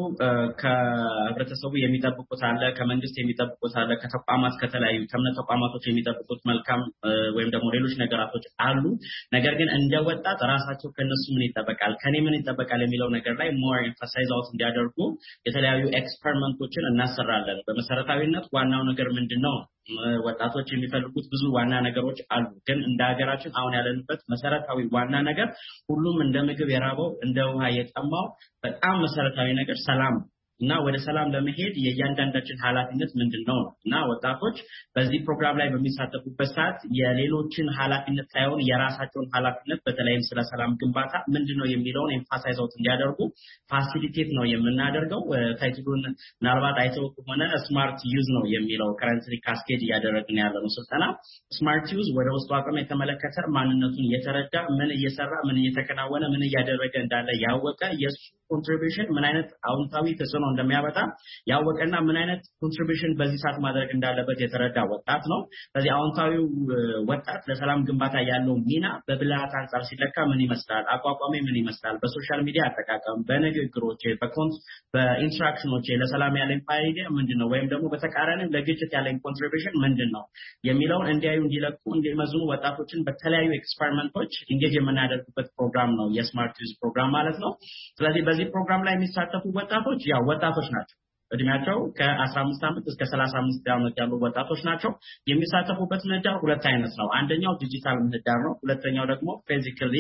ከህብረተሰቡ የሚጠብቁት አለ፣ ከመንግስት የሚጠብቁት አለ፣ ከተቋማት ከተለያዩ ከእምነት ተቋማቶች የሚጠብቁት መልካም ወይም ደግሞ ሌሎች ነገራቶች አሉ። ነገር ግን እንደ ወጣት ራሳቸው ከነሱ ምን ይጠበቃል ከኔ ምን ይጠበቃል የሚለው ነገር ላይ ሞር ኤምፋሳይዝ አውት እንዲያደርጉ የተለያዩ ኤክስፐሪመንቶችን እናሰራለን። በመሰረታዊነት ዋናው ነገር ምንድነው? ወጣቶች የሚፈልጉት ብዙ ዋና ነገሮች አሉ። ግን እንደ ሀገራችን አሁን ያለንበት መሰረታዊ ዋና ነገር ሁሉም እንደ ምግብ የራበው እንደ ውሃ የጠማው በጣም መሰረታዊ ነገር ሰላም እና ወደ ሰላም ለመሄድ የእያንዳንዳችን ኃላፊነት ምንድነው ነው እና ወጣቶች በዚህ ፕሮግራም ላይ በሚሳተፉበት ሰዓት የሌሎችን ኃላፊነት ሳይሆን የራሳቸውን ኃላፊነት በተለይም ስለ ሰላም ግንባታ ምንድነው የሚለውን ኤምፋሳይዝ አውት እንዲያደርጉ ፋሲሊቴት ነው የምናደርገው። ታይትሉን ምናልባት አይተው ከሆነ ስማርት ዩዝ ነው የሚለው ከረንትሊ ካስኬድ እያደረግን ያለነው ስልጠና ስማርት ዩዝ ወደ ውስጡ አቅም የተመለከተ ማንነቱን የተረዳ ምን እየሰራ ምን እየተከናወነ ምን እያደረገ እንዳለ ያወቀ የሱ ኮንትሪቢዩሽን ምን አይነት አውንታዊ ተጽዕኖ እንደሚያመጣ ያወቀና ምን አይነት ኮንትሪቢዩሽን በዚህ ሰዓት ማድረግ እንዳለበት የተረዳ ወጣት ነው። ስለዚህ አውንታዊው ወጣት ለሰላም ግንባታ ያለው ሚና በብልሃት አንጻር ሲለካ ምን ይመስላል? አቋቋሜ ምን ይመስላል? በሶሻል ሚዲያ አጠቃቀም፣ በንግግሮቼ፣ በኮንት በኢንተራክሽኖቼ ለሰላም ያለኝ ፋይዳ ምንድነው? ወይም ደግሞ በተቃራኒ ለግጭት ያለኝ ኮንትሪቢዩሽን ምንድነው የሚለውን እንዲያዩ እንዲለቁ እንዲመዝኑ ወጣቶችን በተለያዩ ኤክስፐሪመንቶች ኢንጌጅ የምናደርግበት ፕሮግራም ነው የስማርት ዩዝ ፕሮግራም ማለት ነው። ስለዚህ በዚህ ፕሮግራም ላይ የሚሳተፉ ወጣቶች ያው ወጣቶች ናቸው። እድሜያቸው ከአስራ አምስት ዓመት እስከ ሰላሳ አምስት ዓመት ያሉ ወጣቶች ናቸው። የሚሳተፉበት ምህዳር ሁለት አይነት ነው። አንደኛው ዲጂታል ምህዳር ነው። ሁለተኛው ደግሞ ፊዚካሊ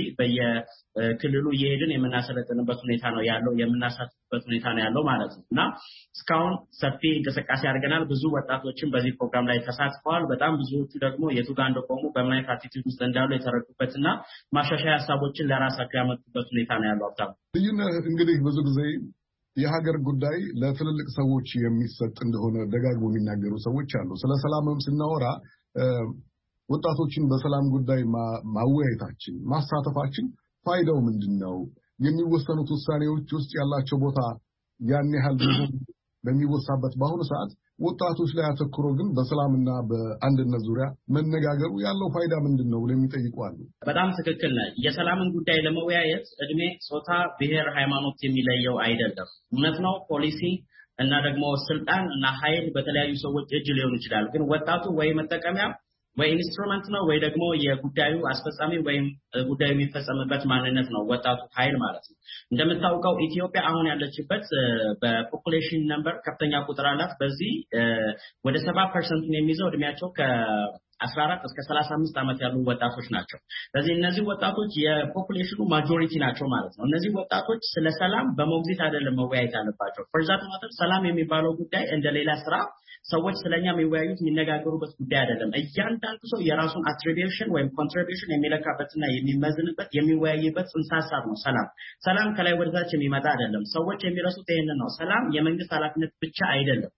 በየክልሉ እየሄድን የምናሰለጥንበት ሁኔታ ነው ያለው የምናሳትፍበት ሁኔታ ነው ያለው ማለት ነው እና እስካሁን ሰፊ እንቅስቃሴ አድርገናል። ብዙ ወጣቶችን በዚህ ፕሮግራም ላይ ተሳትፈዋል። በጣም ብዙዎቹ ደግሞ የቱ ጋር እንደቆሙ በምን አይነት አቲቲዩድ ውስጥ እንዳሉ የተረዱበትና ማሻሻያ ሀሳቦችን ለራሳቸው ያመጡበት ሁኔታ ነው ያለው። አብታም ልዩነት እንግዲህ ብዙ ጊዜ የሀገር ጉዳይ ለትልልቅ ሰዎች የሚሰጥ እንደሆነ ደጋግሞ የሚናገሩ ሰዎች አሉ። ስለ ሰላምም ስናወራ ወጣቶችን በሰላም ጉዳይ ማወያየታችን ማሳተፋችን ፋይዳው ምንድነው? የሚወሰኑት ውሳኔዎች ውስጥ ያላቸው ቦታ ያን ያህል በሚወሳበት በአሁኑ ሰዓት ወጣቶች ላይ አተኩሮ ግን በሰላምና በአንድነት ዙሪያ መነጋገሩ ያለው ፋይዳ ምንድነው ብለው የሚጠይቁ አሉ። በጣም ትክክል ነው። የሰላምን ጉዳይ ለመወያየት እድሜ፣ ጾታ፣ ብሔር፣ ሃይማኖት የሚለየው አይደለም። እውነት ነው ፖሊሲ እና ደግሞ ስልጣን እና ኃይል በተለያዩ ሰዎች እጅ ሊሆን ይችላል። ግን ወጣቱ ወይ መጠቀሚያ ወይ ኢንስትሩመንት ነው ወይ ደግሞ የጉዳዩ አስፈጻሚ ወይም ጉዳዩ የሚፈጸምበት ማንነት ነው ወጣቱ ኃይል ማለት ነው። እንደምታውቀው ኢትዮጵያ አሁን ያለችበት በፖፑሌሽን ነምበር ከፍተኛ ቁጥር አላት። በዚህ ወደ ሰባ ፐርሰንት የሚይዘው እድሜያቸው ከአስራ አራት እስከ ሰላሳ አምስት ዓመት ያሉ ወጣቶች ናቸው። ስለዚህ እነዚህ ወጣቶች የፖፑሌሽኑ ማጆሪቲ ናቸው ማለት ነው። እነዚህ ወጣቶች ስለ ሰላም በሞግዚት አይደለም መወያየት አለባቸው። ፈርዛት ማለት ሰላም የሚባለው ጉዳይ እንደሌላ ስራ ሰዎች ስለኛ የሚወያዩት የሚነጋገሩበት ጉዳይ አይደለም። እያንዳንዱ ሰው የራሱን አትሪቢዩሽን ወይም ኮንትሪቢዩሽን የሚለካበትና የሚመዝንበት የሚወያይበት ጽንሰ ሐሳብ ነው ሰላም። ሰላም ከላይ ወደታች የሚመጣ አይደለም። ሰዎች የሚረሱት ይሄንን ነው። ሰላም የመንግስት ኃላፊነት ብቻ አይደለም።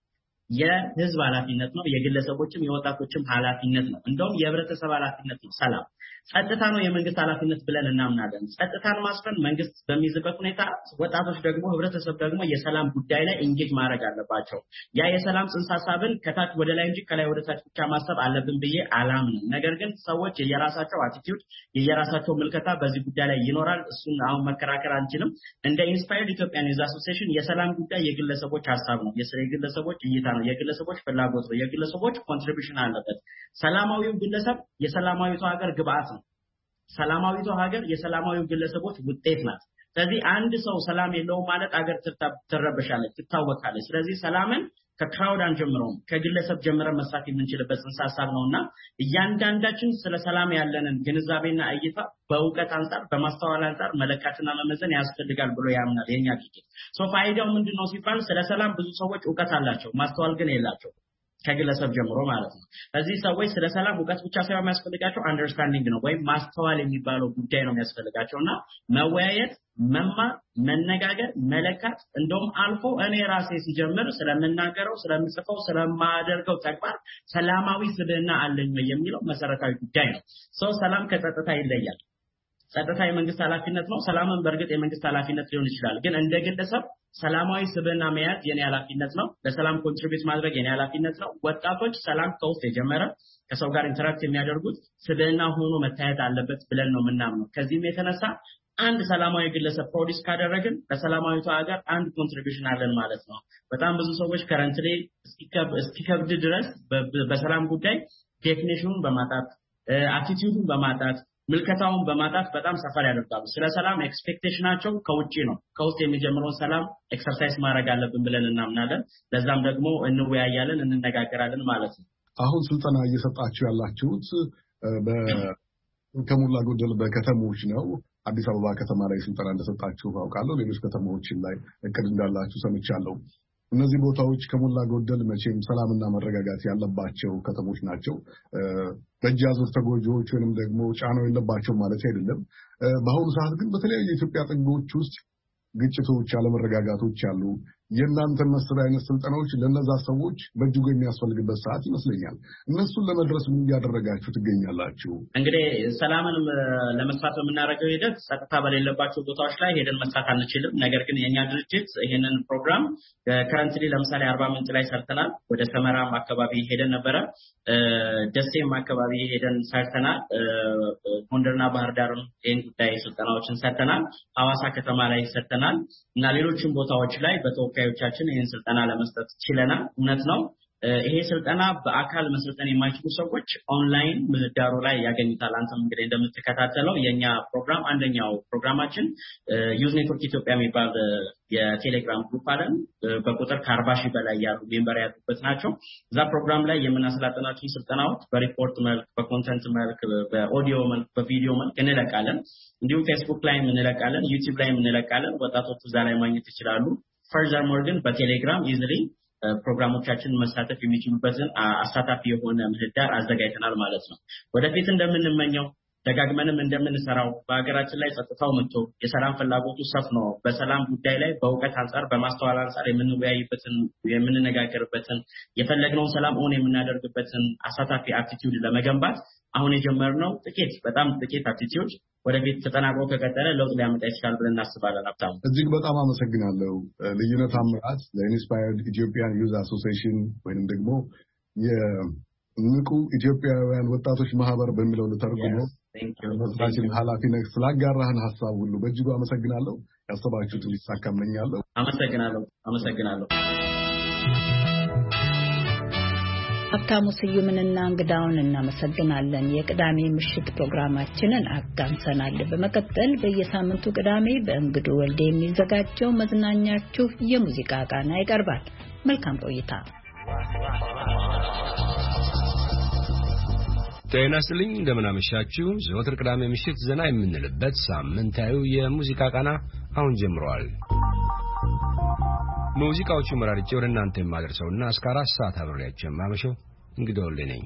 የህዝብ ኃላፊነት ነው የግለሰቦችም የወጣቶችም ኃላፊነት ነው እንደውም የህብረተሰብ ኃላፊነት ነው ሰላም ጸጥታ ነው የመንግስት ኃላፊነት ብለን እናምናለን ጸጥታን ማስፈን መንግስት በሚይዝበት ሁኔታ ወጣቶች ደግሞ ህብረተሰብ ደግሞ የሰላም ጉዳይ ላይ ኢንጌጅ ማድረግ አለባቸው ያ የሰላም ጽንሰ ሐሳብን ከታች ወደ ላይ እንጂ ከላይ ወደ ታች ብቻ ማሰብ አለብን ብዬ አላምንም ነገር ግን ሰዎች የየራሳቸው አቲቲዩድ የየራሳቸው ምልከታ በዚህ ጉዳይ ላይ ይኖራል እሱን አሁን መከራከር አንችልም እንደ ኢንስፓየርድ ኢትዮጵያን ዩዝ አሶሲዬሽን የሰላም ጉዳይ የግለሰቦች ሐሳብ ነው የግለሰቦች እይታ ነው የግለሰቦች ፍላጎት ነው የግለሰቦች ኮንትሪቢዩሽን አለበት ሰላማዊው ግለሰብ የሰላማዊቷ ሀገር ግብአት ነው ሰላማዊቷ ሀገር የሰላማዊው ግለሰቦች ውጤት ናት ስለዚህ አንድ ሰው ሰላም የለውም ማለት ሀገር ትረበሻለች ትታወቃለች ስለዚህ ሰላምን ከክራውድ አንጀምረውም ከግለሰብ ጀምረን መስራት የምንችልበት ጽንሰ ሐሳብ ነውና እያንዳንዳችን ስለ ሰላም ያለንን ግንዛቤና እይታ በእውቀት አንፃር በማስተዋል አንፃር መለካትና መመዘን ያስፈልጋል ብሎ ያምናል የኛ ድርጅት ሶ ፋይዳው ምንድነው ሲባል ስለ ሰላም ብዙ ሰዎች እውቀት አላቸው ማስተዋል ግን የላቸው ከግለሰብ ጀምሮ ማለት ነው ስለዚህ ሰዎች ስለ ሰላም እውቀት ብቻ ሳይሆን የሚያስፈልጋቸው አንደርስታንዲንግ ነው ወይ ማስተዋል የሚባለው ጉዳይ ነው የሚያስፈልጋቸውና መወያየት መማር መነጋገር መለካት እንደውም አልፎ እኔ ራሴ ሲጀምር ስለምናገረው ስለምጽፈው ስለማደርገው ተግባር ሰላማዊ ስብዕና አለኝ የሚለው መሰረታዊ ጉዳይ ነው ሰው ሰላም ከጸጥታ ይለያል ጸጥታ የመንግስት ኃላፊነት ነው ሰላምን በርግጥ የመንግስት ኃላፊነት ሊሆን ይችላል ግን እንደ ግለሰብ ሰላማዊ ስብዕና መያዝ የኔ ኃላፊነት ነው ለሰላም ኮንትሪቢዩት ማድረግ የኔ ኃላፊነት ነው ወጣቶች ሰላም ከውስጥ የጀመረ ከሰው ጋር ኢንተራክት የሚያደርጉት ስብዕና ሆኖ መታየት አለበት ብለን ነው ምናምነው ከዚህም የተነሳ አንድ ሰላማዊ ግለሰብ ፕሮዲስ ካደረግን ለሰላማዊቷ ሀገር አንድ ኮንትሪቢዩሽን አለን ማለት ነው በጣም ብዙ ሰዎች ከረንትሊ እስኪከብድ ድረስ በሰላም ጉዳይ ዴፊኒሽኑን በማጣት አቲቲዩዱን በማጣት ምልከታውን በማጣት በጣም ሰፈር ያደርጋሉ ስለ ሰላም ኤክስፔክቴሽናቸው ከውጪ ነው ከውስጥ የሚጀምረውን ሰላም ኤክሰርሳይዝ ማድረግ አለብን ብለን እናምናለን ለዛም ደግሞ እንወያያለን እንነጋገራለን ማለት ነው አሁን ስልጠና እየሰጣችሁ ያላችሁት በከሙላ ጎደል በከተሞች ነው አዲስ አበባ ከተማ ላይ ስልጠና እንደሰጣችሁ አውቃለሁ ሌሎች ከተሞችን ላይ እቅድ እንዳላችሁ ሰምቻለሁ እነዚህ ቦታዎች ከሞላ ጎደል መቼም ሰላምና መረጋጋት ያለባቸው ከተሞች ናቸው በእጅ አዙር ተጎጂዎች ወይንም ደግሞ ጫናው የለባቸው ማለት አይደለም በአሁኑ ሰዓት ግን በተለያዩ የኢትዮጵያ ጥጎች ውስጥ ግጭቶች አለመረጋጋቶች አሉ የእናንተ መስሪያ አይነት ስልጠናዎች ለነዛ ሰዎች በእጅጉ የሚያስፈልግበት ሰዓት ይመስለኛል እነሱን ለመድረስ ምን ያደረጋችሁ ትገኛላችሁ እንግዲህ ሰላምን ለመስራት በመናረገው ሂደት ጸጥታ በሌለባቸው ቦታዎች ላይ ሄደን መስራት አንችልም ነገር ግን የኛ ድርጅት ይሄንን ፕሮግራም ከረንትሊ ለምሳሌ አርባ ምንጭ ላይ ሰርተናል ወደ ሰመራም አካባቢ ሄደን ነበረ ደሴም አካባቢ ሄደን ሰርተናል ጎንደርና ባህር ዳርም ይሄን ጉዳይ ስልጠናዎችን ሰርተናል ሐዋሳ ከተማ ላይ ሰርተናል እና ሌሎችም ቦታዎች ላይ በተወካዮቻችን ይሄን ስልጠና ለመስጠት ችለናል እውነት ነው ይሄ ስልጠና በአካል መስልጠን የማይችሉ ሰዎች ኦንላይን ምህዳሩ ላይ ያገኙታል አንተም እንግዲህ እንደምትከታተለው የኛ ፕሮግራም አንደኛው ፕሮግራማችን ዩዝ ኔትወርክ ኢትዮጵያ የሚባል የቴሌግራም ግሩፕ አለን በቁጥር ከአርባ ሺህ በላይ ያሉ ሜምበር ያሉበት ናቸው እዛ ፕሮግራም ላይ የምናሰላጥናቸው ስልጠናዎች በሪፖርት መልክ በኮንተንት መልክ በኦዲዮ መልክ በቪዲዮ መልክ እንለቃለን እንዲሁም ፌስቡክ ላይ እንለቃለን ዩቲዩብ ላይ እንለቃለን ወጣቶች እዛ ላይ ማግኘት ይችላሉ ፈርዘርሞር ግን በቴሌግራም ኢዚሊ ፕሮግራሞቻችን መሳተፍ የሚችሉበትን አሳታፊ የሆነ ምህዳር አዘጋጅተናል ማለት ነው ወደፊት እንደምንመኘው ደጋግመንም እንደምንሰራው በአገራችን ላይ ጸጥታው መጥቶ የሰላም ፍላጎቱ ሰፍኖ በሰላም ጉዳይ ላይ በእውቀት አንፃር በማስተዋል አንፃር የምንወያይበትን የምንነጋገርበትን የፈለግነውን ሰላም ኦን የምናደርግበትን አሳታፊ አቲቲዩድ ለመገንባት አሁን የጀመርነው ጥቂት በጣም ጥቂት አቲቲዩድ ወደፊት ተጠናክሮ ከቀጠለ ለውጥ ሊያመጣ ይችላል ብለን እናስባለን ሀብታሙ እጅግ በጣም አመሰግናለሁ ልዩነት አምራት ለኢንስፓየርድ ኢትዮጵያን ዩዝ አሶሲዬሽን ወይንም ደግሞ የንቁ ኢትዮጵያውያን ወጣቶች ማህበር በሚለው ልተርጉመው መስራችን ኃላፊነት ስላጋራህን ሐሳብ ሁሉ በእጅጉ አመሰግናለሁ ያሰባችሁት ሊሳካ እመኛለሁ አመሰግናለሁ አመሰግናለሁ ሀብታሙ ስዩምንና እንግዳውን እናመሰግናለን የቅዳሜ ምሽት ፕሮግራማችንን አጋምሰናል በመቀጠል በየሳምንቱ ቅዳሜ በእንግዱ ወልዴ የሚዘጋጀው መዝናኛችሁ የሙዚቃ ቃና ይቀርባል መልካም ቆይታ ጤና ይስጥልኝ እንደምን አመሻችሁ ዘወትር ቅዳሜ ምሽት ዘና የምንልበት ሳምንታዊ የሙዚቃ ቃና አሁን ጀምሯል ሙዚቃዎቹ መራርጬ ወደ እናንተ የማደርሰውና እስከ አራት ሰዓት አብሬያችሁ የማመሸው እንግዲህ ወልዴ ነኝ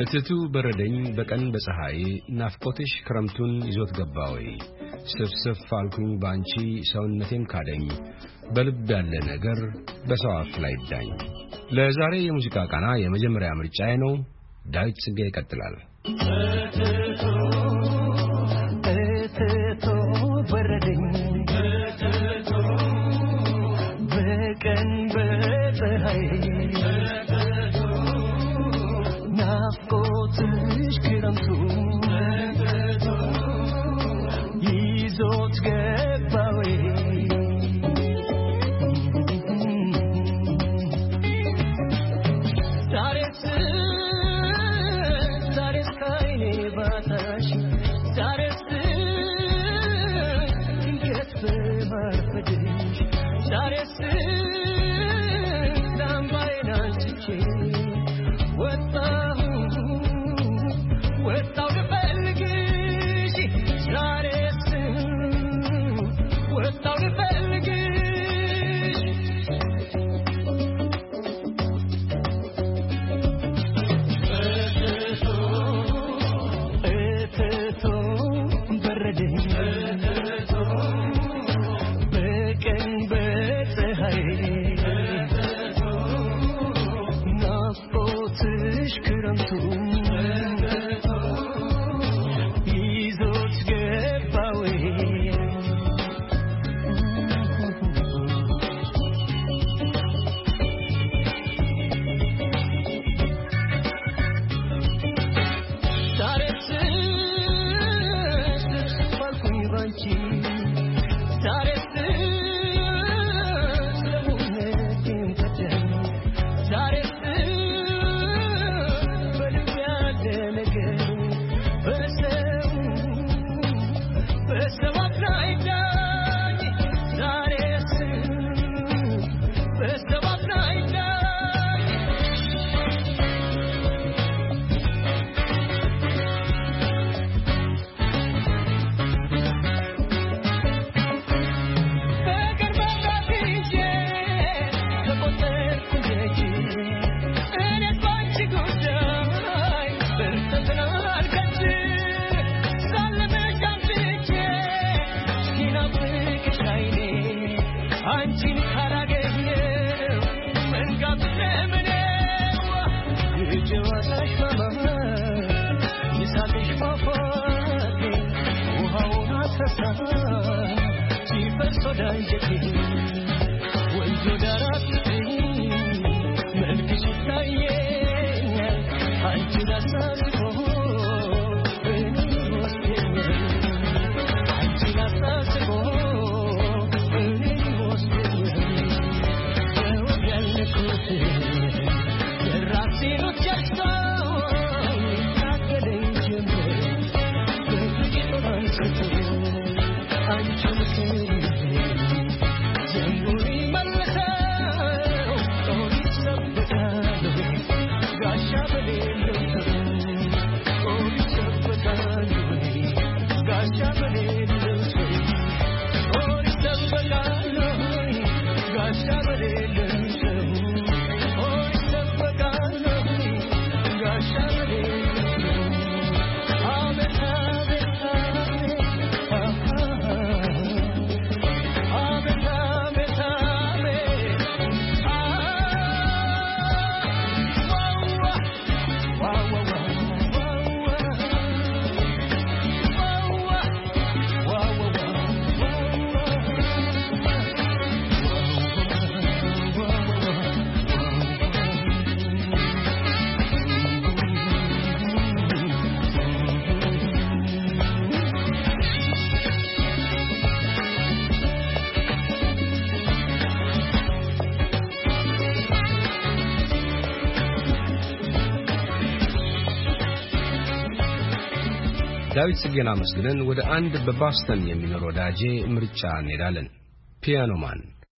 እትቱ በረደኝ በቀን በፀሐይ ናፍቆትሽ ክረምቱን ይዞት ገባ ወይ ስፍስፍ አልኩኝ ባንቺ ሰውነቴም ካደኝ በልብ ያለ ነገር በሰው አፍ ላይ ዳኝ። ለዛሬ የሙዚቃ ቃና የመጀመሪያ ምርጫዬ ነው። ዳዊት ጽጌ ይቀጥላል። እትቱ በረደኝ በቀን በፀሐይ ናፍቆትሽ ክረምቱ ይዞት ገባ ወይ ዛሬስ ዛሬስ ከዓይኔ ባታሽ ዛሬስ ድንገት በማርፈድሽ ዛሬስ ዳምባዬን አንስቼ ወጣሁ ወጣሁ ልፈልግሽ ዛሬስ ወጣሁ ልፈልግሽ እትቱ በረደኝ በቀን በፀሐይ ናፍቆትሽ ክረምቱ ይዞት ገባ ወይ ዛሬስ ስፍስፍ አልኩኝ ባንቺ ዛሬስ ሰውነቴም ከዳኝ ዛሬስ በልብ ያለ ነገር በሰው በሰው አፍ ላይ ዳኝ ዛሬስ በሰው አፍ ላይ ዳኝ በቅርብ አባትዬ ተቆጠርኩ ደጅ እኔስ ባንቺ ጉዳይ በርተትን አልከች ሳለመሽ አምሽቼ ሲናፍቅሽ ዓይኔ አንቺን ካላገኘው መንጋቱ ለምነው የጨዋታሽ ማማር የሳቅሽ ፏፏቴ ውሃውን አሰሳ ሲፈስ ወደ አንጀቴ ወንዞ ዳር አትጥኝ መልክሽ ይታየኛል አንቺን አሳስቦ እኔን ይወስደኛል አንቺን አሳስቦ እኔን ይወስደኛል በወግ ያልነኩት የራስ ሲሉት ጀርሰው ይታገለኝ ጀመር በጥቂት አንስቶ አንቺን ጀምሪ መልሰው ጦር ይሰበቃል ጋሻ በሌለው ሰው ጦር ይሰበቃል ጋሻ በሌለው ሰው ጦር ይሰበቃል ጋሻ በሌለው ሰው ጦር ይሰበቃል ጋሻ በሌለው ሰው አቤት አቤት አቤት አቤት አቤት ዳዊት ጽጌን አመስግነን ወደ አንድ በቦስተን የሚኖር ወዳጄ ምርጫ እንሄዳለን። ፒያኖማን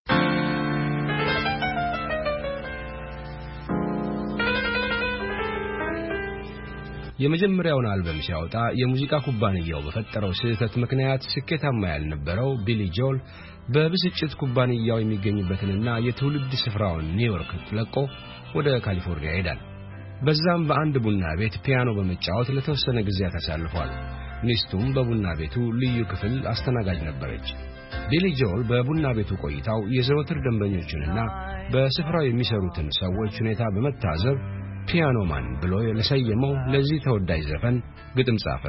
የመጀመሪያውን አልበም ሲያወጣ የሙዚቃ ኩባንያው በፈጠረው ስህተት ምክንያት ስኬታማ ያልነበረው ቢሊ ጆል በብስጭት ኩባንያው የሚገኝበትንና የትውልድ ስፍራውን ኒውዮርክ ለቆ ወደ ካሊፎርኒያ ሄዳል። በዛም በአንድ ቡና ቤት ፒያኖ በመጫወት ለተወሰነ ጊዜ አሳልፏል። ሚስቱም በቡና ቤቱ ልዩ ክፍል አስተናጋጅ ነበረች። ቢሊ ጆል በቡና ቤቱ ቆይታው የዘወትር ደንበኞችንና በስፍራው የሚሰሩትን ሰዎች ሁኔታ በመታዘብ ፒያኖ ማን ብሎ ለሰየመው ለዚህ ተወዳጅ ዘፈን ግጥም ጻፈ።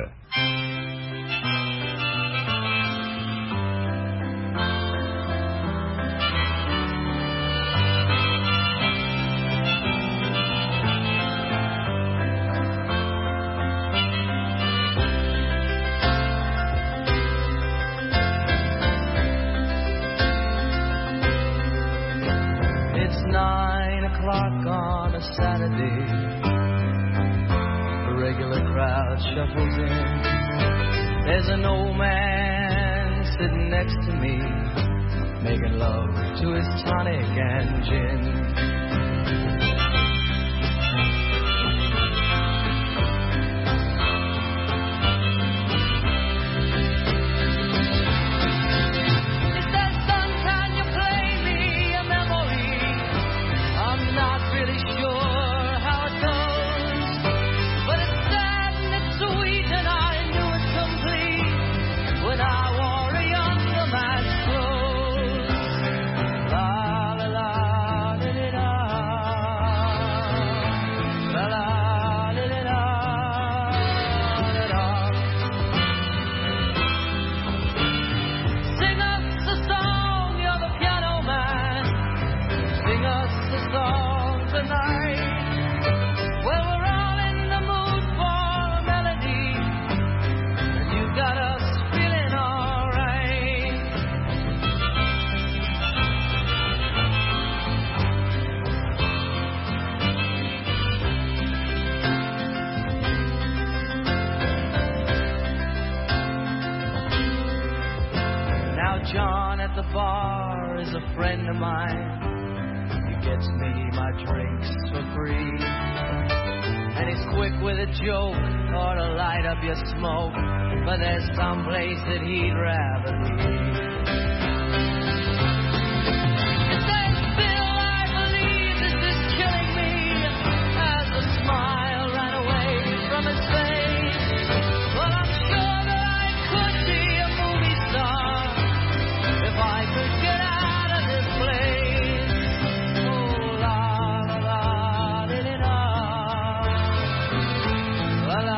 Shuffles in. There's an old man sitting next to me, making love to his tonic and gin. He says, son, can you play me a memory? I'm not really sure how it goes, but it's sweet and I knew it complete when I wore a younger man's clothes. La la la la la la la la la la la. Sing us a song, you're the piano man. Sing us a song tonight. Well, we're all in the mood for got us feeling all right. Now John at the bar is a friend of mine. He gets me my drinks for free, and he's quick with a joke or to light up your smoke, but there's some place that he'd rather be. He says, Bill, I believe this is killing me, as the smile ran away from his face. Well, I'm sure that I could be a movie star if I could get out of this place. Oh, la la la la la la la.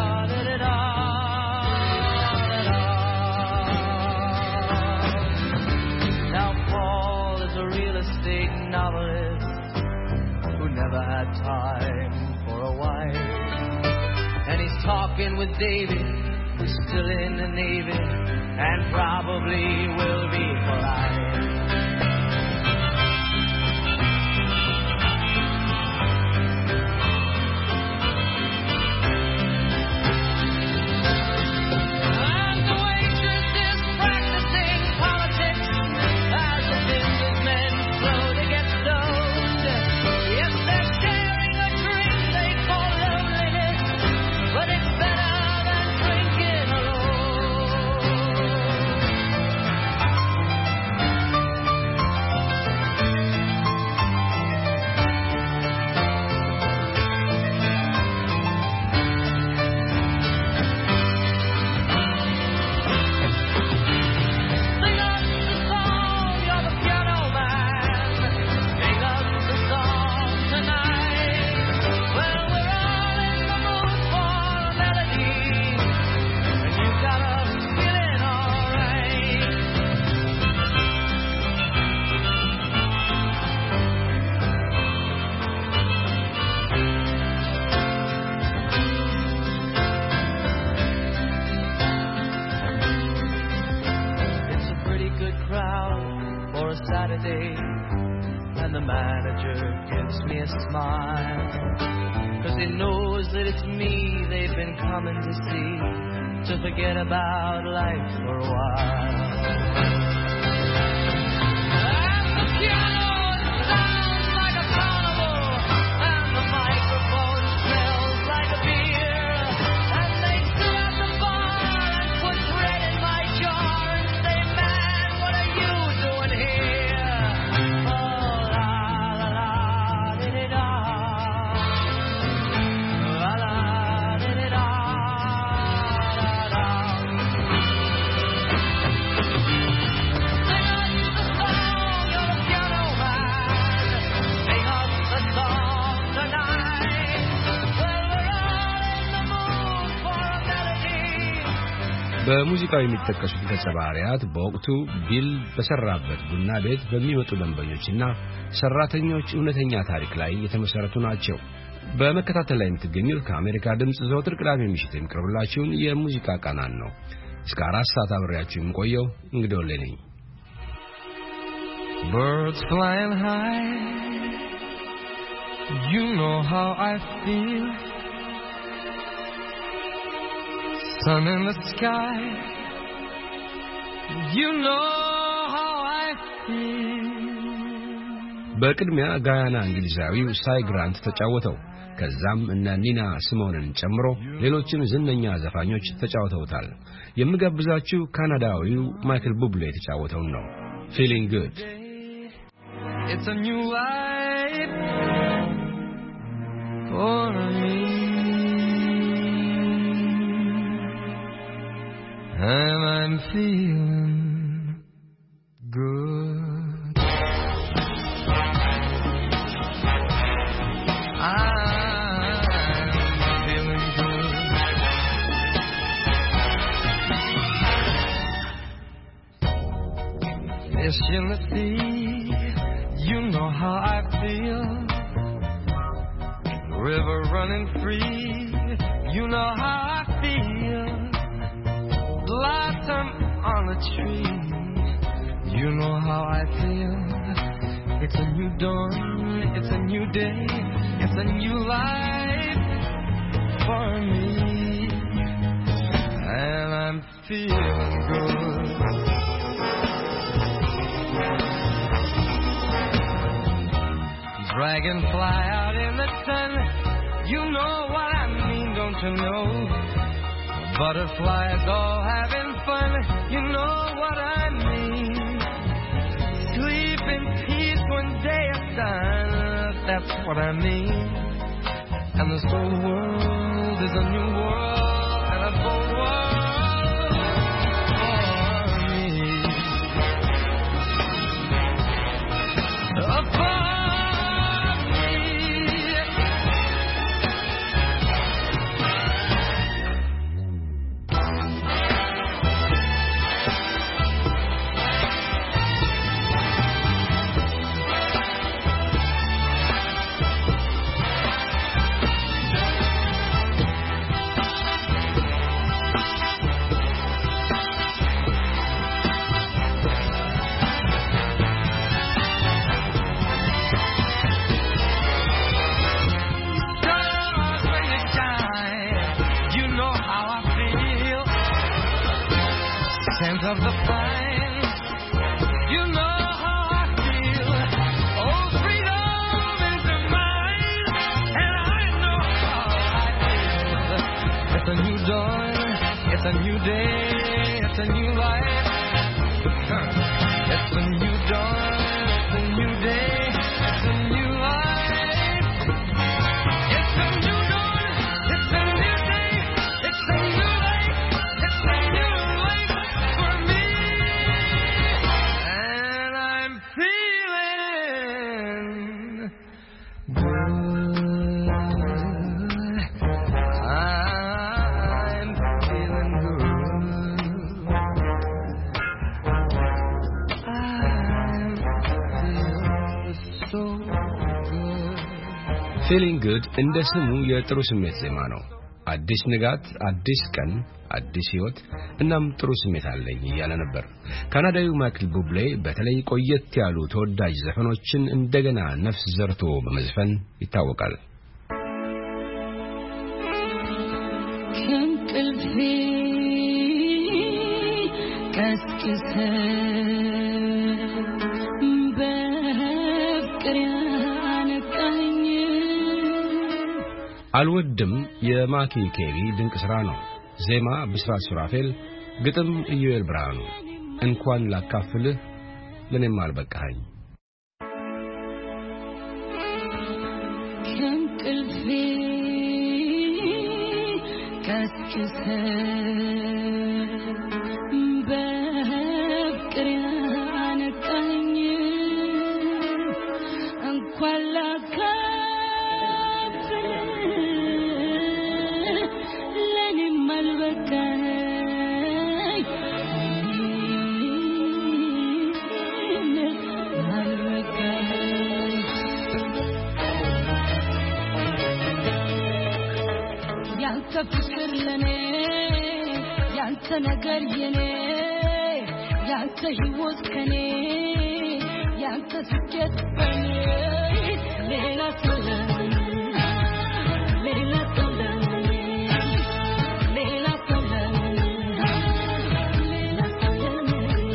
Novelist who never had time for a wife, and he's talking with David, who's still in the Navy and probably will be for life. And the waitress is practicing politics as the businessmen slow to get stoned. Yes, they're sharing a drink they call loneliness, but it's better than drinking alone. Sing us the song, you're the piano man. Sing us the song tonight. Well, we're all in the mood for a melody, and you got us feeling all right. It's a pretty good crowd for a Saturday, and the manager gives me a smile, 'cause he knows that it's me they've been coming to see, to forget about life for a while. And the piano sounds like a carnival, and the microphone smells like a beer, and they sit at the bar and put bread in my jar and say, man, what are you doing here? Oh, la la la, di di da. በሙዚቃው የሚጠቀሱት ገጸ ባህሪያት በወቅቱ ቢል በሰራበት ቡና ቤት በሚመጡ ደንበኞችና ሰራተኞች እውነተኛ ታሪክ ላይ የተመሰረቱ ናቸው። በመከታተል ላይ የምትገኙት ከአሜሪካ ድምጽ ዘወትር ቅዳሜ ምሽት የሚቀርብላችሁን የሙዚቃ ቃናን ነው። እስከ አራት ሰዓት አብሬያችሁ የምቆየው እንግዲህ ወሌ ነኝ። Birds flying high, you know how I feel. Sun in the sky, you know how I feel. በቅድሚያ ጋያና እንግሊዛዊው ሳይ ግራንት ተጫወተው። ከዛም እነ ኒና ሲሞንን ጨምሮ ሌሎችም ዝነኛ ዘፋኞች ተጫውተውታል። የምጋብዛችሁ ካናዳዊው ማይክል ቡብሌ የተጫወተውን ነው። Feeling Good. It's a new life for me, and I'm feeling good. I'm feeling good. Fish in the sea, you know how I feel. River running free, you know how I feel. Blossom on the tree, you know how I feel. It's a new dawn, it's a new day, it's a new life for me, and I'm feeling good. Dragonfly out in the sun, you know what I mean, don't you know? Butterflies all having fun, you know what I mean. Sleep in peace when day is done, that's what I mean. And this whole world is a new world, and a whole world for me. A of the pine, you know how I feel. Oh, freedom is mine, and I know how I feel. It's a new dawn, it's a new day, it's a new life. It's a new dawn, it's a new day, it's a new life. It's a new dawn, it's a new day, it's a new life. It's a new life for me, and I'm feeling good. I'm feeling good. I'm feeling so good. Feeling Good እንደ ስሙ የጥሩ ስሜት ዜማ ነው። አዲስ ንጋት፣ አዲስ ቀን፣ አዲስ ህይወት እናም ጥሩ ስሜት አለኝ እያለ ነበር። ካናዳዊው ማይክል ቡብሌ በተለይ ቆየት ያሉ ተወዳጅ ዘፈኖችን እንደገና ነፍስ ዘርቶ በመዝፈን ይታወቃል። ከእንቅልፌ ቀስቅሰ በፍቅር ያነቃኝ አልወድም የማኪ ኬቢ ድንቅ ሥራ ነው። ዜማ ብስራት ሱራፌል፣ ግጥም ኢዩኤል ብርሃኑ። እንኳን ላካፍልህ ለኔም አልበቃኝ። ከእንቅልፌ ቀስቅሰ በፍቅር ያነቃኝ እንኳን ላካፍልህ ለኔም አልበቃኝ። ፍቅር ለኔ ያንተ ነገር የኔ ያንተ ህይወት ከኔ ያንተ ስኬት በኔ ሌላ ሰለም ሌላ ሰለም ሌላ ሰለም ሌላ ሰለም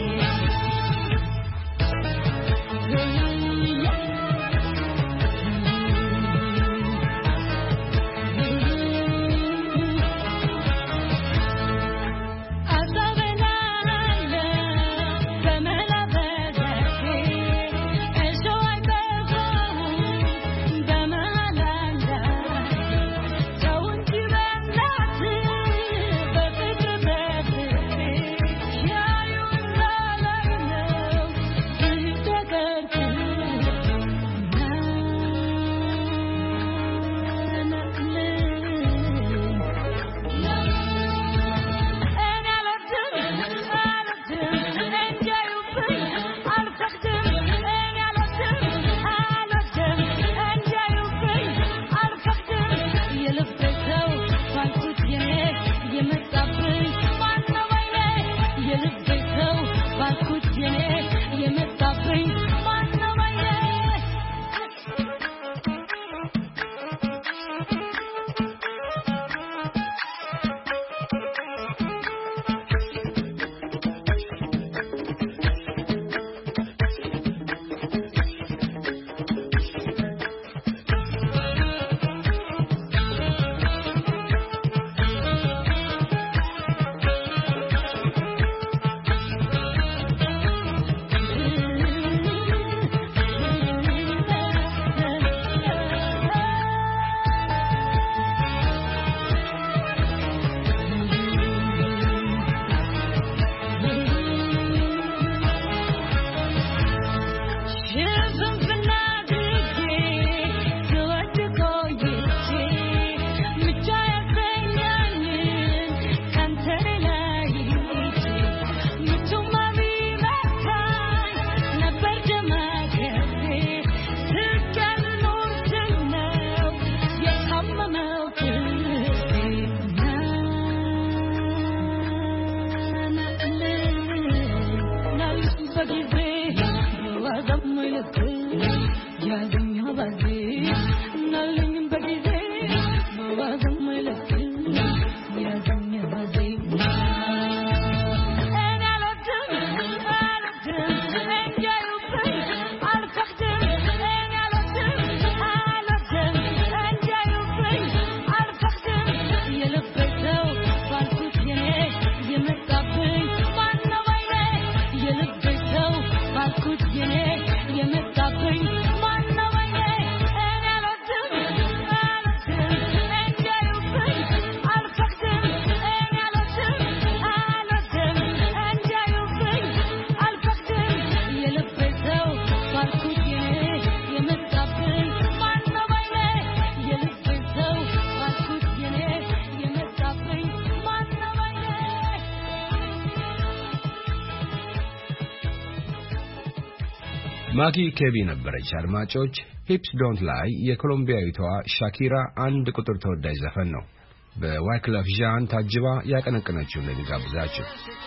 ማኪ ኬቢ ነበረች። አድማጮች ሂፕስ ዶንት ላይ የኮሎምቢያዊቷ ሻኪራ አንድ ቁጥር ተወዳጅ ዘፈን ነው። በዋይክለፍ ዣን ታጅባ ያቀነቀነችው እንደሚጋብዛችሁ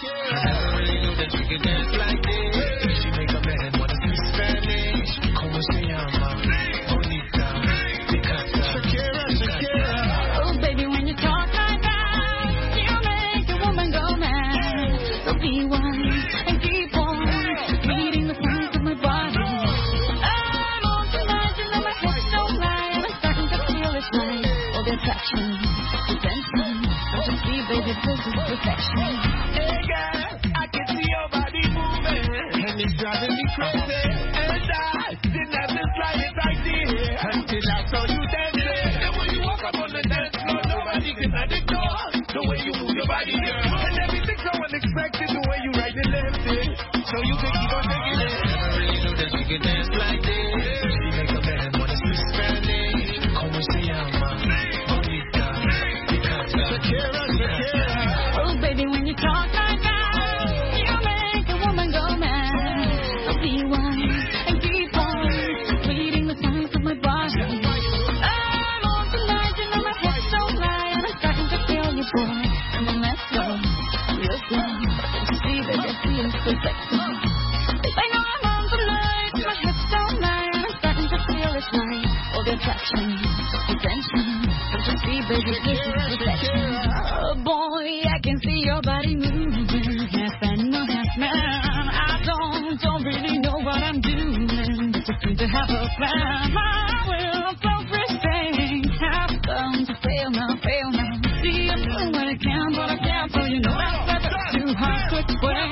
Perfection. Hey girl, I can see your body moving, and it's driving me crazy. And I didn't have the slightest idea until I saw you dancing. And when you walk up on the dance floor, nobody can ignore the way you move your body, girl. And everything's so unexpected, the way you right and left it. So you can keep on taking it. I never really knew that you could dance like this. She make a man wanna speak Spanish. Como se llama? Bonita. Shakira, Shakira. Baby, when you talk like that, you make a woman go mad. So be wise and keep on reading the signs of my body. I'm on tonight, you know my head's so high, and I'm starting to is perfection. I know I'm on tonight, my hips don't lie, and I'm starting to feel it's right. All the attraction, attention, don't you see, baby, this is perfection. Oh boy, I can see your body moving, half animal, half man. I don't, don't really know what I'm doing, but I seem to have a plan. My will, self-restraint, have come to fail now, fail now. See, I'm doing what I can, but I can't, so you know I'm never too hard, quick way.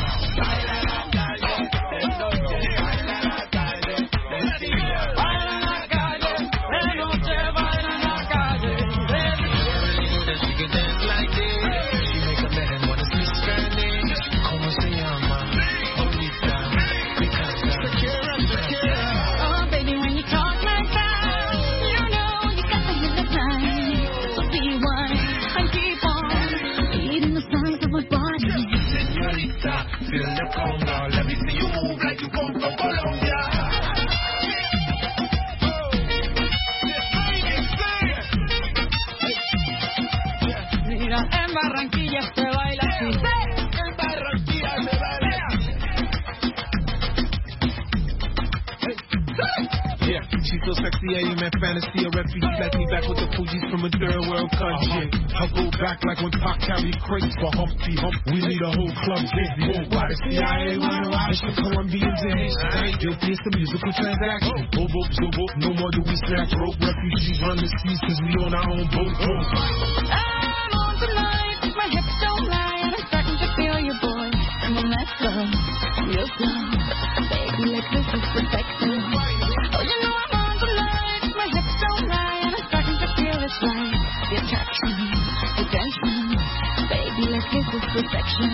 So sexy, I am at fantasy, a refugee like me back with the Fugees from a third world country. I go back like when Pac carried crates for Humpty Hump. We need a whole club busy. Why the C I A wanna watch the Colombians and Haitians? Guilty, it's a musical transaction. Bobo, zobo, no more do we snatch rope. Refugees run the seas cause we on our own boat. I'm on tonight, my hips don't lie, and I'm starting to feel you, boy. Come on, let's go, real slow. Baby, like this is perfection. Oh, you know I'm on tonight, my hips don't lie, and I'm starting to feel it's right. The attraction, the tension, baby, like this is perfection.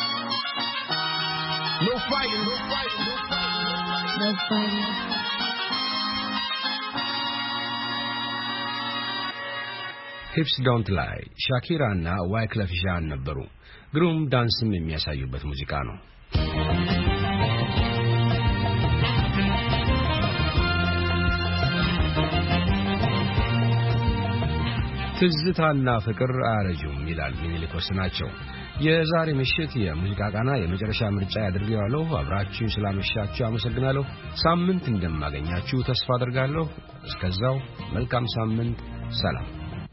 No fighting, no fighting, no fighting. No fighting. Hips Don't Lie ሻኪራ እና ዋይክለፍ ዣን ነበሩ። ግሩም ዳንስም የሚያሳዩበት ሙዚቃ ነው። ትዝታና ፍቅር አያረጁም ይላል ሚኒሊኮስ ናቸው። የዛሬ ምሽት የሙዚቃ ቃና የመጨረሻ ምርጫ ያድርገዋለሁ። አብራችሁ ስላመሻችሁ አመሰግናለሁ። ሳምንት እንደማገኛችሁ ተስፋ አደርጋለሁ። እስከዛው መልካም ሳምንት፣ ሰላም።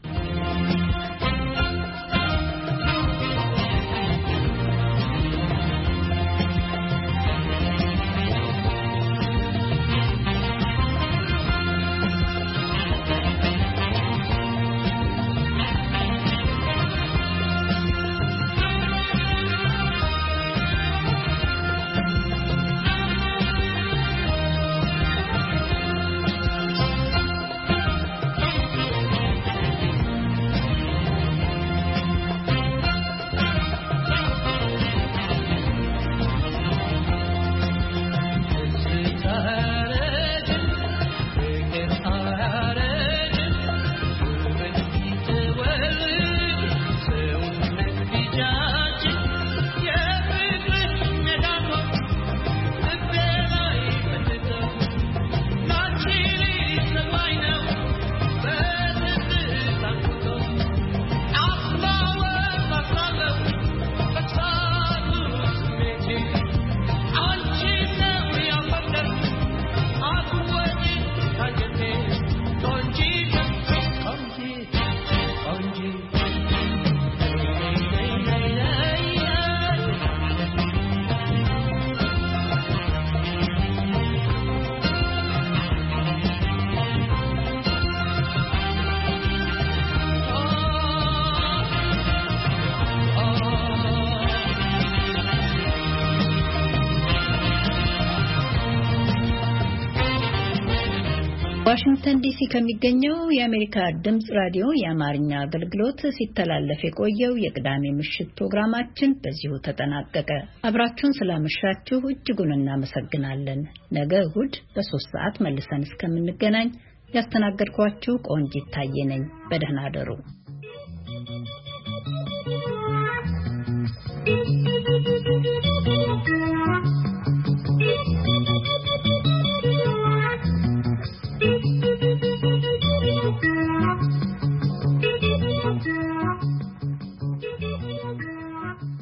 ዋሽንግተን ዲሲ ከሚገኘው የአሜሪካ ድምጽ ራዲዮ የአማርኛ አገልግሎት ሲተላለፍ የቆየው የቅዳሜ ምሽት ፕሮግራማችን በዚሁ ተጠናቀቀ። አብራችሁን ስላመሻችሁ እጅጉን እናመሰግናለን። ነገ እሁድ በሶስት ሰዓት መልሰን እስከምንገናኝ ያስተናገድኳችሁ ቆንጂት ታየ ነኝ። በደህና አደሩ።